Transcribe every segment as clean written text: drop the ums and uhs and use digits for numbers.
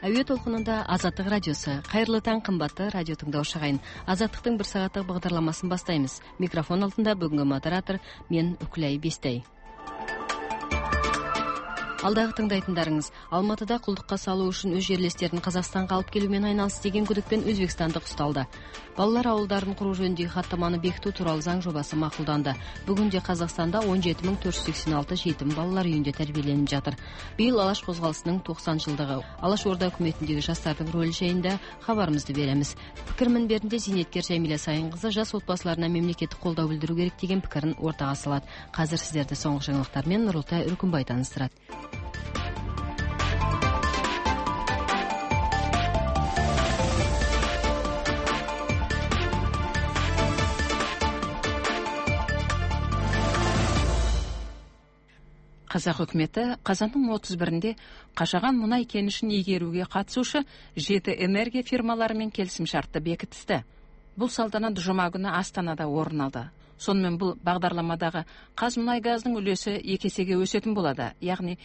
Әуе толқынында Азаттық радиосы. Қайырлы таң, қымбатты радио тыңдаушы ағайын. Азаттықтың бір сағаттық бағдарламасын бастаймыз. Микрофон алдында бүгінгі модератор мен Үкілай Бестай. Алдағы тыңдайтындарыңыз, Алматыда құлдыққа салу үшін өз жерлестерін Қазақстанға алып келумен айналыс деген күдікпен өзбекстандық ұсталды. Балалар ауылдарын құру жөніндегі хаттаманы бекіту туралы заң жобасы мақұлданды. Бүгінде Қазақстанда 17486 жетім балалар үйінде тәрбиеленіп жатыр. Биыл Алаш қозғалысының 90 жылдығы. Алаш орда үкіметіндегі жастардың рөлі жайында хабарымызды береміз. Пікір мінберінде зейнеткер Жәмилә Сайынқызы жас отбасыларына мемлекеттік қолдау білдіру керек деген пікірін ортаға салады. Қазір сіздерді соңғы жаңалықтармен Нұрылтай Үркімбай таныстырады. Қазақ үкіметі қазанның 31-інде Қашаған мұнай кенішін игеруге қатысушы 7 энергия фирмаларымен келісімшартты бекітісті. Бұл салтанат жұма күні Астанада орын алды. Сонымен бұл бағдарламадағы Қазмұнайгаздың үлесі 2 есеге өсетін болады, яғни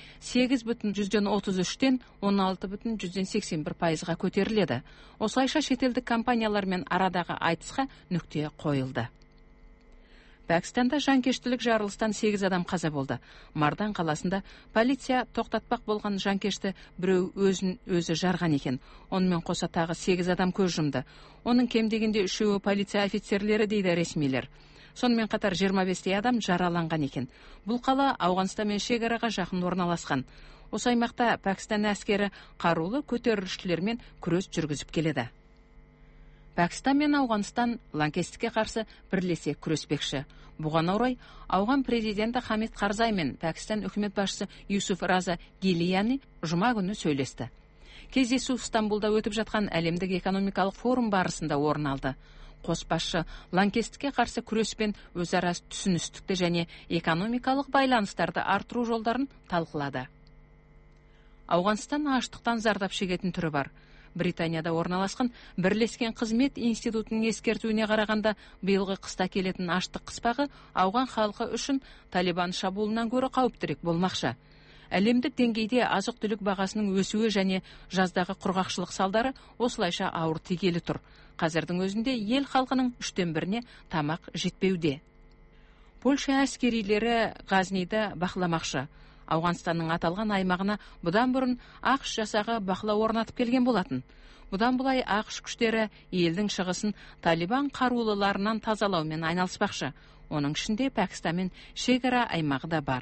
8,33-тен 16,81%-ға көтеріледі. Осылайша шетелдік компаниялармен арадағы айтысқа нүкте қойылды. Пәкістанда жанкештілік жарылыстан 8 адам қаза болды. Мардан қаласында полиция тоқтатпақ болған жанкешті біреу өзі жарған екен. Онымен қоса тағы 8 адам көз жұмды. Оның кем дегенде 3-і полиция офицерлері дейді ресмилер. Сонымен қатар 25 адам жараланған екен. Бұл қала Ауғанстанмен шекараға жақын орналасқан. Осы аймақта Пәкістан әскері қарулы көтерілісшілермен күрес жүргізіп келеді. Пәкістан мен Ауғанстан лаңкестікке қарсы бірлесе күреспекші. Бұған орай, Ауған президенті Хамид Қарзай мен Пәкістан үкімет басшысы Юсуф Раза Гилияни жұма күні сөйлесті. Кездесу Стамбулда өтіп жатқан әлемдік экономикалық форум барысында орын алды. Қос басшы лаңкестікке қарсы күреспен өзара түсіністікті және экономикалық байланыстарды арттыру жолдарын талқылады. Ауғанстан аштықтан зардап шегетін түрі бар. Британияда орналасқан бірлескен қызмет институтының ескертуіне қарағанда биылғы қыста келетін аштық қыспағы ауған халқы үшін Талибан шабуылынан гөрі қауіптірек болмақшы. Әлемдік деңгейде азық-түлік бағасының өсуі және жаздағы құрғақшылық салдары осылайша ауыр тигелі тұр. Қазірдің өзінде ел халқының 1/3-іне тамақ жетпеуде. Польша әскерилері Ғазниді бақыламақшы. Ауғанстанның аталған аймағына бұдан бұрын ақш жасағы бақылау орнатып келген болатын. Бұдан бұлай ақш күштері елдің шығысын Талибан қарулыларынан тазалаумен айналыспақшы. Оның ішінде Пәкістан мен шекара аймағы да бар.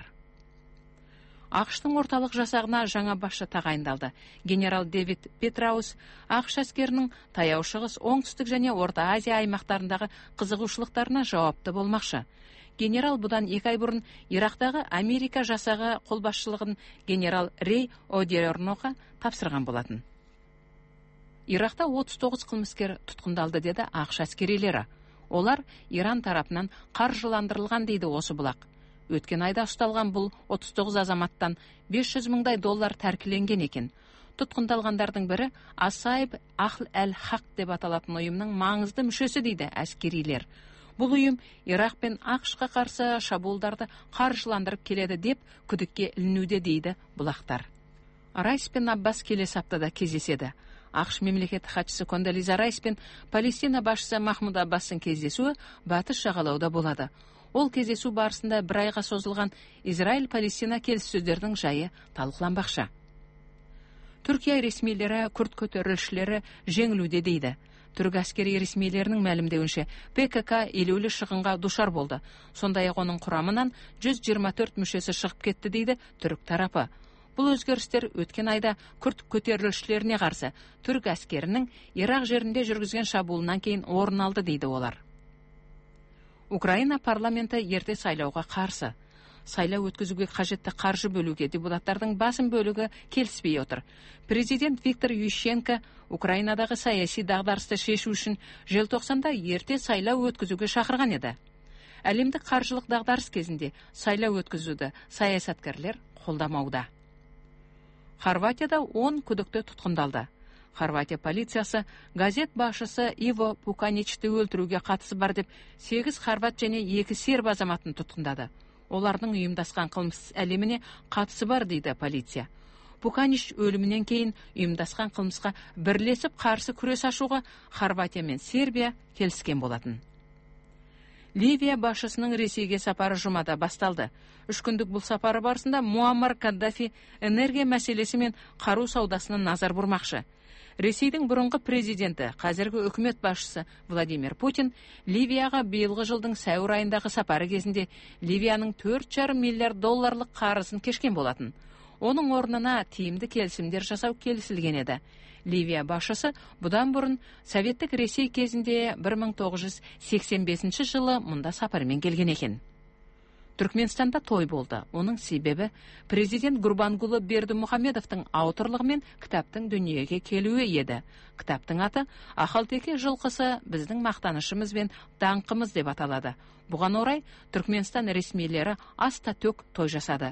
ақш-тың орталық жасағына жаңа басшы тағайындалды. Генерал Дэвид Петраус ақш әскерінің таяу шығыс, оңтүстік және Орта Азия аймақтарындағы қызығушылықтарына жауапты болмақшы. Генерал бұдан 2 ай бұрын Ирактағы Америка жасағы қолбасшылығын генерал Рей Одерноға тапсырған болатын. Иракта 39 қылмыскер тұтқындалды деді ақш әскерилері. Олар Иран тарапынан қаржыландырылған дейді осы бұлақ. Өткен айда ұсталған бұл 39 азаматтан $500,000 тәркіленген екен. Тұтқындалғандардың бірі Асайб Ахл әл-Хақ деп аталатын ұйымның маңызды мүшесі дейді әскерилер. Бұл ұйым Ирақ пен ақш-қа қарсы шабуылдарды қаржыландырып келеді деп күдікке ілінуде дейді бұлақтар. Райс пен Аббас келесі аптада кездеседі. ақш мемлекеттік хатшысы Кондолиза Райс пен Палестина басшысы Махмуд Аббастың кездесуі батыс жағалауда болады. Ол кездесу барысында 1 айға созылған Израиль-Палестина келіссөздердің жайы талқыланбақшы. Түркия ресмилері күрд көтерілісшілері жеңілуде дейді. Түрік әскери ресмилерінің мәлімдеуінше ПКК елеулі шығынға душар болды. Сондай-ақ оның құрамынан 124 мүшесі шығып кетті дейді түрік тарапы. Бұл өзгерістер өткен айда күрд көтерілісшілеріне қарсы түрік әскерінің Ирақ жерінде жүргізген шабуылынан кейін орын алды дейді олар. Украина парламенті ерте сайлауға қарсы. Сайлау өткізуге қажетті қаржы бөлуге депутаттардың басым бөлігі келіспей отыр. Президент Виктор Ющенко Украинадағы саяси дағдарысты шешу үшін желтоқсанда ерте сайлау өткізуге шақырған еді. Әлемдік қаржылық дағдарыс кезінде сайлау өткізуді саясаткерлер қолдамауда. Хорватияда 10 күдікті тұтқындалды. Хорватия полициясы газет басшысы Иво Пуканичті өлтіруге қатысы бар деп 8 хорват және 2 серб азаматын тұтқындады. Олардың ұйымдасқан қылмыс әлеміне қатысы бар дейді полиция. Пуканич өлімінен кейін ұйымдасқан қылмысқа бірлесіп қарсы күрес ашуға Хорватия мен Сербия келіскен болатын. Ливия басшысының Ресейге сапары жұмада басталды. 3 күндік бұл сапары барысында Муаммар Каддафи энергия мәселесі мен қару саудасына назар бұрмақшы. Ресейдің бұрынғы президенті, қазіргі үкімет басшысы Владимир Путин Ливияға биылғы жылдың сәуір айындағы сапары кезінде Ливияның $4,5 миллиард қарызын кешкен болатын. Оның орнына тиімді келісімдер жасау келісілген еді. Ливия басшысы бұдан бұрын Советтік Ресей кезінде 1985 жылы мұнда сапармен келген екен. Түркменстанда той болды. Оның себебі президент Гурбангулы Бердімұхамедовтың ауторлығымен кітаптың дүниеге келуі еді. Кітаптың аты «Ақалтеке жылқысы біздің мақтанышымыз бен даңқымыз» деп аталады. Бұған орай Түркменстан ресмилері аста төк той жасады.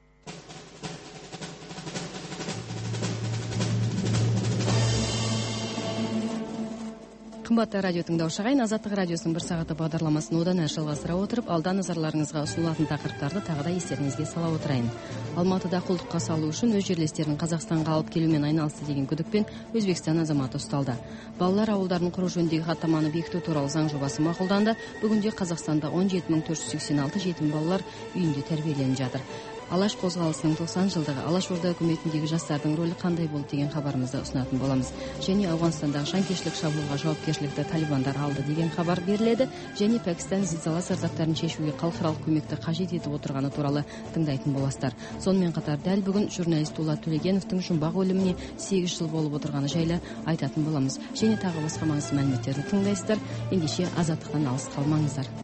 Қымбатты радио тыңдаушы ағайын, Азаттық радиосының 1 сағаты бағдарламасын одан әрі жалғастыра отырып, алда назарларыңызға ұсынылатын тақырыптарды тағы да естеріңізге сала отырайын. Алматыда құлдыққа салу үшін өз жерлестерін Қазақстанға алып келумен айналысты деген күдікпен Өзбекстан азаматы ұсталды. Балалар ауылдарын құру жөніндегі хаттаманы бекіту туралы заң жобасы мақұлданды. Бүгінде Қазақстанда 17.486 жетім балалар үйінде тәрбиеленіп жатыр. Алаш қозғалысының 90 жылдығы Алаш Орда үкіметіндегі жастардың рөлі қандай болды деген хабарымызды ұсынатын боламыз. Және Ауғанстандағы жанкештілік шабуылға жауапкершілікті талибандар алды деген хабар беріледі. Және Пәкістан зілзала зардаптарын шешуге халықаралық көмекті қажет етіп отырғаны туралы тыңдайтын боласыздар. Сонымен қатар дәл бүгін журналист Дулат Төлегеновтың жұмбақ өліміне 8 жыл болып отырғаны жайлы айтатын боламыз. Және тағы басқа маңызды мәліметтерді тыңдайсыздар. Ендеше Азаттықтан алыс қалмаңыздар.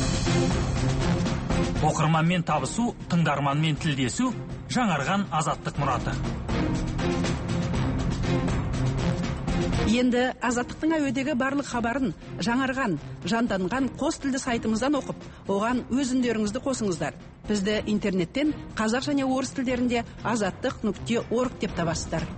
Оқырманмен табысу, тыңдарманмен тілдесу, жаңарған Азаттық мұраты. Енді Азаттықтың әуедегі барлық хабарын жаңарған, жанданған қос тілді сайтымыздан оқып, оған өз үндеріңізді қосыңыздар. Бізді интернеттен қазақ және орыс тілдерінде azаттық.org деп табасыздар.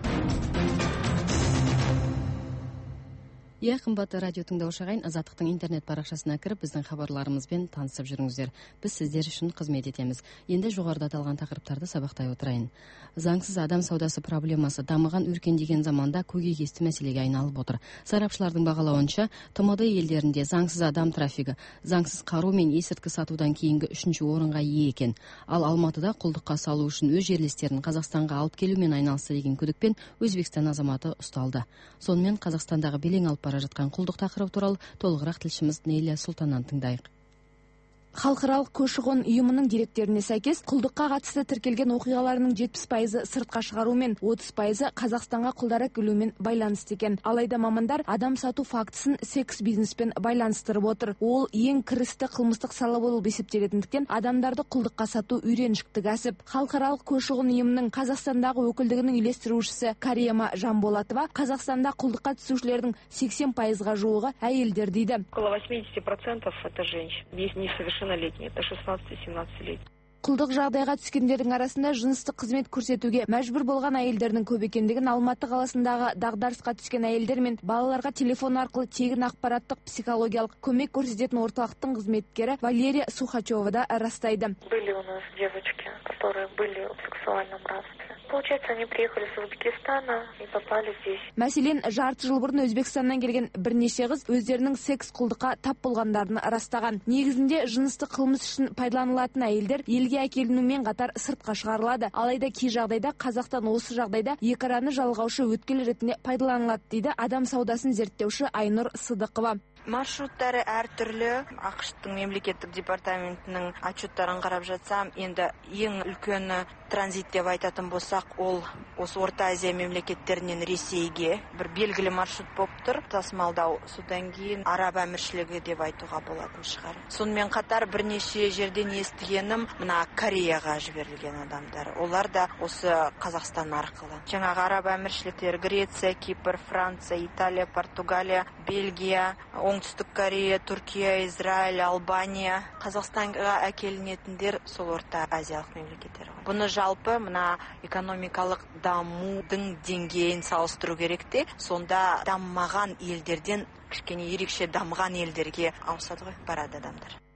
Қымбатты радио тыңдаушы ағайын, Азаттықтың интернет парақшасына кіріп, біздің хабарларымызбен танысып жүріңіздер. Біз сіздер үшін қызмет етеміз. Енді жоғарыда аталған тақырыптарды сабақтай отырайын. Заңсыз адам саудасы проблемасы дамыған өркендеген заманда көкейкесті мәселеге айналып отыр. Сарапшылардың бағалауынша, ТМД елдерінде заңсыз адам трафигі, заңсыз қару мен есірткі сатудан кейінгі 3-ші орынға ие екен. Ал Алматыда құлдыққа салу үшін өз жерлестерін Қазақстанға алып келумен айналысты деген күдікпен Өзбекстан азаматы ұсталды. Сонымен Қазақстандағы белең алып бара жатқан құлдық тақырыбы туралы толығырақ тілшіміз Нейлия Сұлтаннан тыңдайық. Халықаралық көші-қон ұйымының деректеріне сәйкес, құлдыққа қатысты тіркелген оқиғаларының 70% сыртқа шығарумен, 30% Қазақстанға құлдары келумен байланысты екен. Алайда мамандар адам сату фактісін секс бизнеспен байланыстырып отыр. Ол ең кірісті қылмыстық сала болып есептелетіндіктен, адамдарды құлдыққа сату үйреншікті кәсіп. Халықаралық көші-қон ұйымының Қазақстандағы өкілдігінің үйлестірушісі Кариема Жанболатова, Қазақстанда құлдыққа түсушілердің 80%-ға жуығы әйелдер дейді. Около 80% это женщины. Есть несовершеннолетние, это 16-17 лет. Құлдық жағдайға түскендердің арасында жыныстық қызмет көрсетуге мәжбүр болған әйелдердің көп екендігін Алматы қаласындағы дағдарысқа түскен әйелдер мен балаларға телефон арқылы тегін ақпараттық психологиялық көмек көрсететін орталықтың қызметкері Валерия Сухачева да растайды. Были у нас девочки, которые были в сексуальном рабстве. Получается, они приехали с Узбекистана и попали здесь. Мәселен, жарты жыл бұрын Өзбекстаннан келген бірнеше қыз өздерінің секс құлдыққа тап болғандарын растаған. Негізінде жыныстық қылмыс үшін пайдаланылатын әйелдер елге әкелінумен қатар сыртқа шығарылады. Алайда кей жағдайда Қазақтан осы жағдайда екараны жалғаушы өткел ретінде пайдаланылады дейді адам саудасын зерттеуші Айнұр Сыдықова. Маршруттары әртүрлі. ақш-тың мемлекеттік департаментінің отчеттарын қарап жатсам, енді ең үлкені транзит деп айтатын болсақ, ол осы Орта Азия мемлекеттерінен Ресейге бір белгілі маршрут болып тұр. Тасымалдау, содан кейін Араб әміршілігі деп айтуға болатын шығар. Сонымен қатар бірнеше жерден естігенім, мына Кореяға жіберілген адамдар. Олар да осы Қазақстан арқылы. Жаңағы Араб әміршіліктері Греция, Кипр, Франция, Италия, Португалия, Бельгия, Оңтүстік Корея, Түркия, Израиль, Албания, Қазақстанға әкелінетіндер сол Орта Азиялық мемлекеттер. Бұны жалпы мына экономикалық дамудың деңгейін салыстыру керек те, сонда дамымаған елдерден кішкене ерекше дамыған елдерге ауысады ғой, барады адамдар.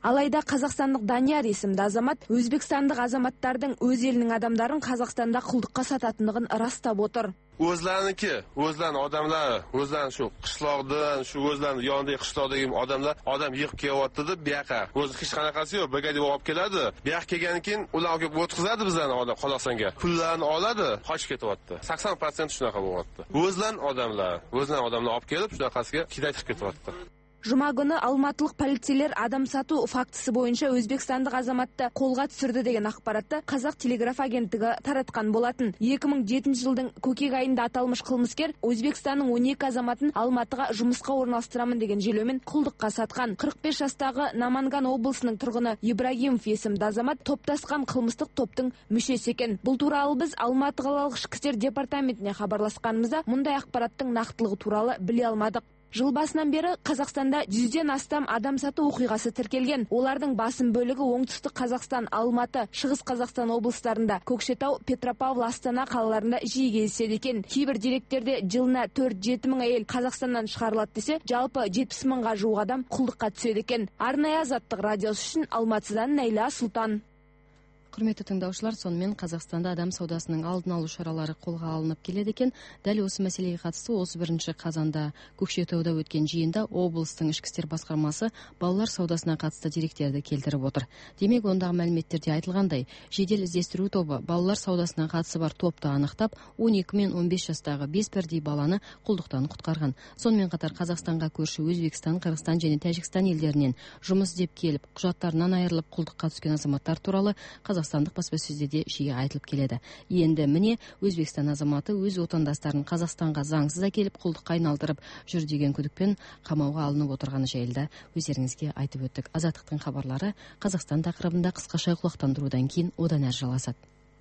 Алайда қазақстандық Данияр есімді азамат өзбекстандық азаматтардың өз елінің адамдарын Қазақстанда құлдыққа сататындығын растап отыр. O'zlariniki, o'zlarini odamlari, o'zlarini shu qishloqdan, shu o'zlarini yonidagi qishloqdagi odam yig'ib kelyapti deb, bu yoqqa o'zi hech qanaqasi yo'q, birga olib keladi. Bu yoqqa kelgandan keyin ular olib o'tkazadi bizlarni odam Qozog'istonga. Pullarni oladi, qochib ketyapti. 80% shunaqa bo'lyapti. O'zlarini odamlar olib kelib, shunaqasiga kidaytib ketyapti. Жұма күні алматылық полицейлер адам сату фактісі бойынша өзбекстандық азаматты қолға түсірді деген ақпаратты Қазақ телеграф агенттігі таратқан болатын. 2007 жылдың көкек айында аталмыш қылмыскер Өзбекстанның 12 азаматын Алматыға жұмысқа орналастырамын деген желеумен құлдыққа сатқан. 45 жастағы Наманган облысының тұрғыны Ибрагимов есімді азамат топтасқан қылмыстық топтың мүшесі екен. Бұл туралы біз Алматы қалалық ішкі істер департаментіне хабарласқанымызда мұндай ақпараттың нақтылығы туралы біле алмадық. Жыл басынан бері Қазақстанда 100-ден астам адам сату оқиғасы тіркелген. Олардың басым бөлігі оңтүстік Қазақстан, Алматы, Шығыс Қазақстан облыстарында, Көкшетау, Петропавл, Астана қалаларында жиі кездеседі екен. Кейбір деректерде жылына 4-7 мың әйел Қазақстаннан шығарылады десе, жалпы 70 мыңға жуық адам құлдыққа түседі екен. Арнайы Азаттық радиосы үшін Алматыдан Найла Сұлтан. Құрметті тыңдаушылар, сонымен Қазақстанда адам саудасының алдын алу шаралары қолға алынып келеді екен. Дәл осы мәселеге қатысты 31 қазанда Көкшетауда өткен жиында облыстың ішкі істер басқармасы балалар саудасына қатысты деректерді келтіріп отыр. Демек, ондағы мәліметтерде айтылғандай, жедел іздестіру тобы балалар саудасына қатысы бар топты анықтап, 12 мен 15 жастағы 5 бірдей баланы құлдықтан құтқарған. Сонымен қатар Қазақстанға көрші Өзбекстан, Қырғызстан және Тәжікстан елдерінен жұмыс іздеп келіп, құжаттарынан айырылып құлдыққа түскен азаматтар туралы қазақстандық баспасөзде де жиі айтылып келеді. Енді міне Өзбекстан азаматы өз отандастарын Қазақстанға заңсыз әкеліп құлдыққа айналдырып жүр деген күдікпен қамауға алынып отырғаны жайында өздеріңізге айтып өттік. Азаттықтың хабарлары Қазақстан тақырыбында қысқаша құлақтандырудан кейін одан әрі жалғасады.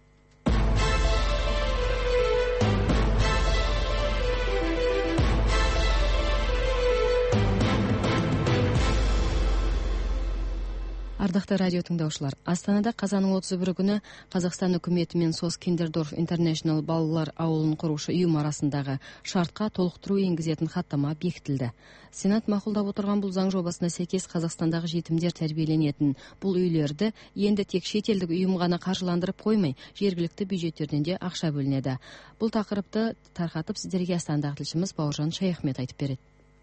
Ардақты радио тыңдаушылар, Астанада қазанның 31 күні Қазақстан үкіметі мен SOS Kinderdorf International балалар ауылын құрушы ұйым арасындағы шартқа толықтыру енгізетін хаттама бекітілді. Сенат мақұлдап отырған бұл заң жобасына сәйкес Қазақстандағы жетімдер тәрбиеленетін бұл үйлерді енді тек шетелдік ұйым ғана қаржыландырып қоймай, жергілікті бюджеттерден де ақша бөлінеді. Бұл тақырыпты тарқатып сіздерге Астанадағы тілшіміз Бауыржан Шаяхмет айтып береді.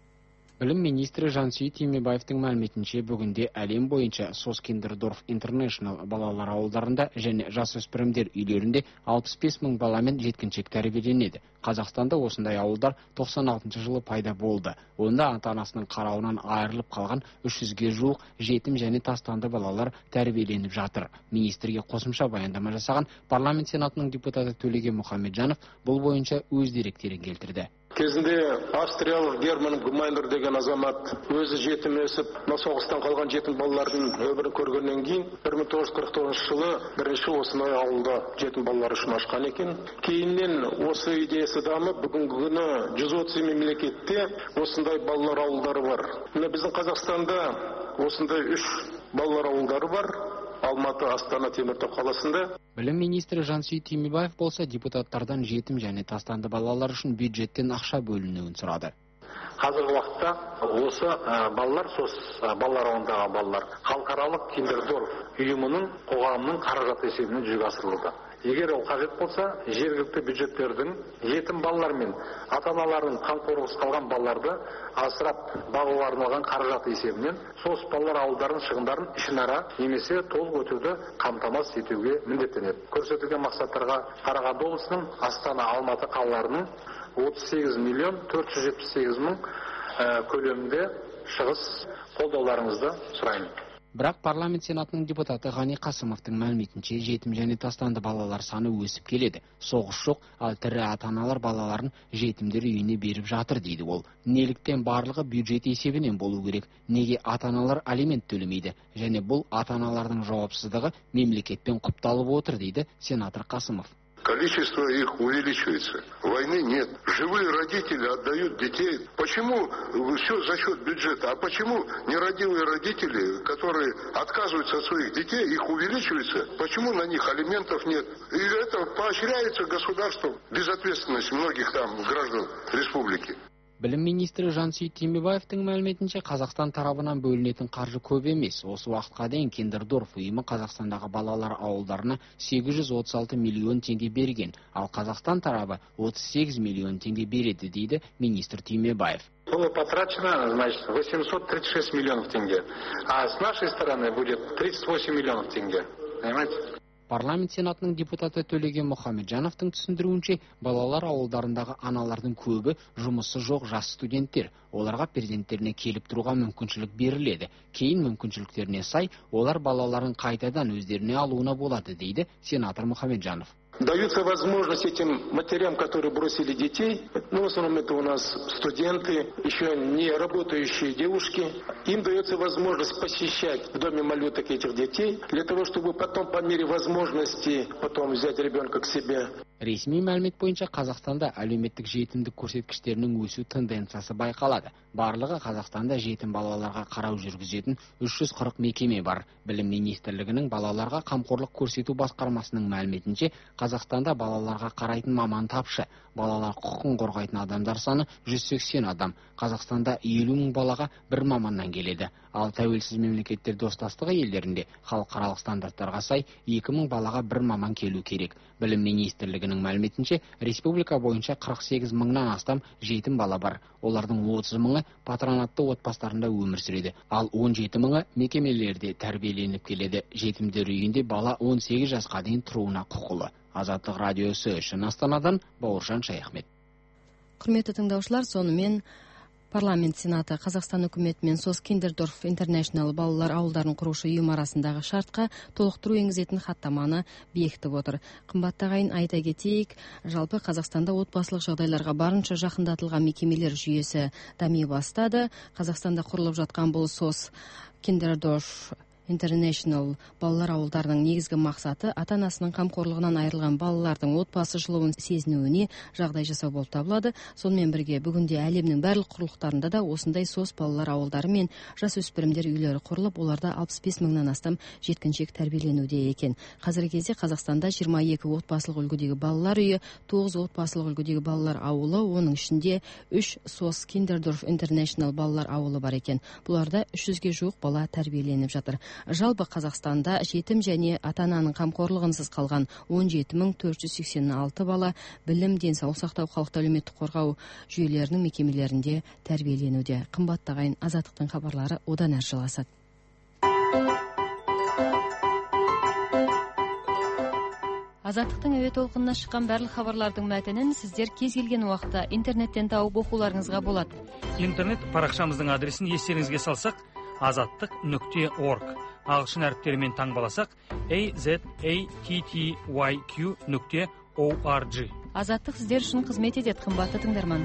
Білім министрі Жансейіт Түймебаевтың мәліметінше бүгінде әлем бойынша SOS Kinderdorf International балалар ауылдарында және жасөспірімдер үйлерінде 65 мың бала мен жеткіншек тәрбиеленеді. Қазақстанда осындай ауылдар 96 жылы пайда болды. Онда ата-анасының қарауынан айырылып қалған 300-ге жуық жетім және тастанды балалар тәрбиеленіп жатыр. Министрге қосымша баяндама жасаған парламент сенатының депутаты Төлеген Мұхамеджанов бұл бойынша өз деректерін келтірді. Кезінде австриялық Герман Гумайлер деген азамат өзі жетім өсіп, соғыстан қалған жетім балалардың өмірін көргеннен кейін 1949 жылы бірінші осындай ауылда жетім балалар үшін ашқан екен. Кейіннен осы идеясы дамып, бүгінгі күні 130 мемлекетте осындай балалар ауылдары бар. Біздің Қазақстанда осындай 3 балалар ауылдары бар. Алматы, Астана, Теміртау қаласында. Білім министрі Жансейіт Түймебаев болса депутаттардан жетім және тастанды балалар үшін бюджеттен ақша бөлінуін сұрады. Қазіргі уақытта осы балалар, балалар ауылындағы балалар халықаралық Kinderdorf ұйымының қоғамның қаражат есебінен жүзеге асырылуда. Егер ол қажет болса, жергілікті бюджеттердің жетім балалар мен ата-аналардың қамқорлығынсыз қалған балаларды асырап бағуға арналған қаражат есебінен SOS балалар ауылдарының шығындарын ішінара немесе толық өтеуді қамтамасыз етуге міндеттенеді. Көрсетілген мақсаттарға Қарағанды облысының Астана, Алматы қалаларының 38 миллион 478 мың көлемінде шығыс қолдауларыңызды сұраймын. Бірақ парламент сенатының депутаты Ғани Қасымовтың мәліметінше жетім және тастанды балалар саны өсіп келеді. Соғыс жоқ, ал тірі ата-аналар балаларын жетімдер үйіне беріп жатыр дейді ол. Неліктен барлығы бюджет есебінен болу керек? Неге ата-аналар алимент төлемейді? Және бұл ата-аналардың жауапсыздығы мемлекетпен құпталып отыр дейді сенатор Қасымов. Количество их увеличивается. Войны нет. Живые родители отдают детей. Почему все за счет бюджета? А почему нерадивые родители, которые отказываются от своих детей, их увеличивается? Почему на них алиментов нет? И это поощряется государством. Безответственность многих там граждан республики. Білім министрі Жансейіт Түймебаевтың мәліметінше, Қазақстан тарабынан бөлінетін қаржы көп емес. Осы уақытқа дейін Киндердорф ұйымы Қазақстандағы балалар ауылдарына 836 миллион теңге берген, ал Қазақстан тарабы 38 миллион теңге береді, дейді министр Түймебаев. Было потрачено, значит, 836 миллионов тенге, а с нашей стороны будет 38 миллионов тенге. Понимаете? Парламент сенатының депутаты Төлеген Мұхамеджановтың түсіндіруінше, балалар ауылдарындағы аналардың көбі жұмысы жоқ жас студенттер. Оларға перзенттеріне келіп тұруға мүмкіншілік беріледі. Кейін мүмкіншіліктеріне сай, олар балаларын қайтадан өздеріне алуына болады, дейді сенатор Мұхамеджанов. Даются возможность этим матерям, которые бросили детей, в основном это у нас студенты, еще не работающие девушки, им дается возможность посещать в доме малюток этих детей, для того, чтобы потом по мере возможности потом взять ребенка к себе. Ресми мәлімет бойынша Қазақстанда әлеуметтік жетімдік көрсеткіштерінің өсу тенденциясы байқалады. Барлығы Қазақстанда жетім балаларға қарау жүргізетін 340 мекеме бар. Білім министрлігінің балаларға қамқорлық көрсету басқармасының мәліметінше, Қазақстанда балаларға қарайтын маман тапшы. Балалар құқығын қорғайтын адамдар саны 180 адам. Қазақстанда 50 мың балаға бір маманнан келеді. Ал тәуелсіз мемлекеттер достастығы елдерінде халықаралық стандарттарға сай 2000 балаға бір маман келу керек. Білім министрлігінің мәліметінше, республика бойынша 48 мыңнан астам жетім бала бар. Олардың 30 мыңы патронатты отбасыларында өмір сүреді. Ал 17 мыңы мекемелерде тәрбиеленіп келеді. Жетімдер үйінде бала 18 жасқа дейін тұруына құқылы. Азаттық радиосы үшін Астанадан Бауыржан Шаяхмет. Құрметті тыңдаушылар, сонымен Парламент Сенаты Қазақстан үкіметі мен SOS Киндердорф Интернешнл балалар ауылдарын құрушы ұйым арасындағы шартқа толықтыру енгізетін хаттаманы бекітіп отыр. Қымбатты ағайын, айта кетейік, жалпы Қазақстанда отбасылық жағдайларға барынша жақындатылған мекемелер жүйесі дами бастады. Қазақстанда құрылып жатқан бұл SOS Киндердорф Интернешнл балалар ауылдарының негізгі мақсаты ата-анасының қамқорлығынан айырылған балалардың отбасы жылуын сезінуіне жағдай жасау болып табылады. Сонымен бірге бүгінде әлемнің барлық құрлықтарында да осындай SOS балалар ауылдары мен жасөспірімдер үйлері құрылып, оларда 65 мыңнан астам жеткіншек тәрбиеленуде екен. Қазіргі кезде Қазақстанда 22 отбасылық үлгідегі балалар үйі, 9 отбасылық үлгідегі балалар ауылы, оның ішінде 3 SOS Киндердорф Интернешнл балалар ауылы бар екен. Бұларда 300-ге жуық бала тәрбиеленіп жатыр. Жалпы Қазақстанда жетім және ата-ананың қамқорлығынсыз қалған 17486 бала білім, денсаулық сақтау, халықты әлеуметтік қорғау жүйелерінің мекемелерінде тәрбиеленуде. Қымбатты ағайын, Азаттықтың хабарлары одан әрі жалғасады. Азаттықтың әуе толқынына шыққан барлық хабарлардың мәтінін сіздер кез келген уақытта интернеттен тауып оқуларыңызға болады. Интернет парақшамыздың адресін естеріңізге салсақ, azattiq.org. Ағылшын әріптерімен таңбаласақ, azattyq.org. Азаттық сіздер үшін қызмет етеді, қымбатты тыңдарман.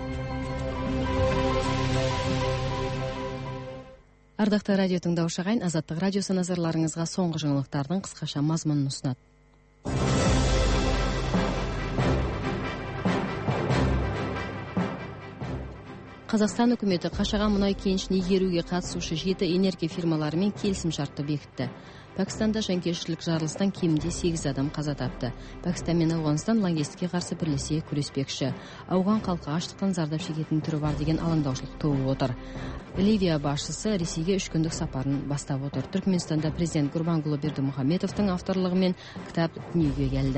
Ардақты радио тыңдаушы ағайын, Азаттық радиосы назарларыңызға соңғы жаңалықтардың қысқаша мазмұнын ұсынады. Қазақстан үкіметі Қашаған мұнай кенішін игеруге қатысушы 7 энергия фирмаларымен келісім шартты бекітті. Пәкістанда жанкештілік жарылыстан кемінде 8 адам қаза тапты. Пәкістан мен Ауғанстан лаңкестікке қарсы бірлесе күреспекші. Ауған халқы аштықтан зардап шегетін түрі бар деген алаңдаушылық туып отыр. Ливия басшысы Ресейге 3 күндік сапарын бастап отыр. Түркменстанда президент Гурбангулы Бердімұхамедовтың авторлығымен кітап дүниеге келді.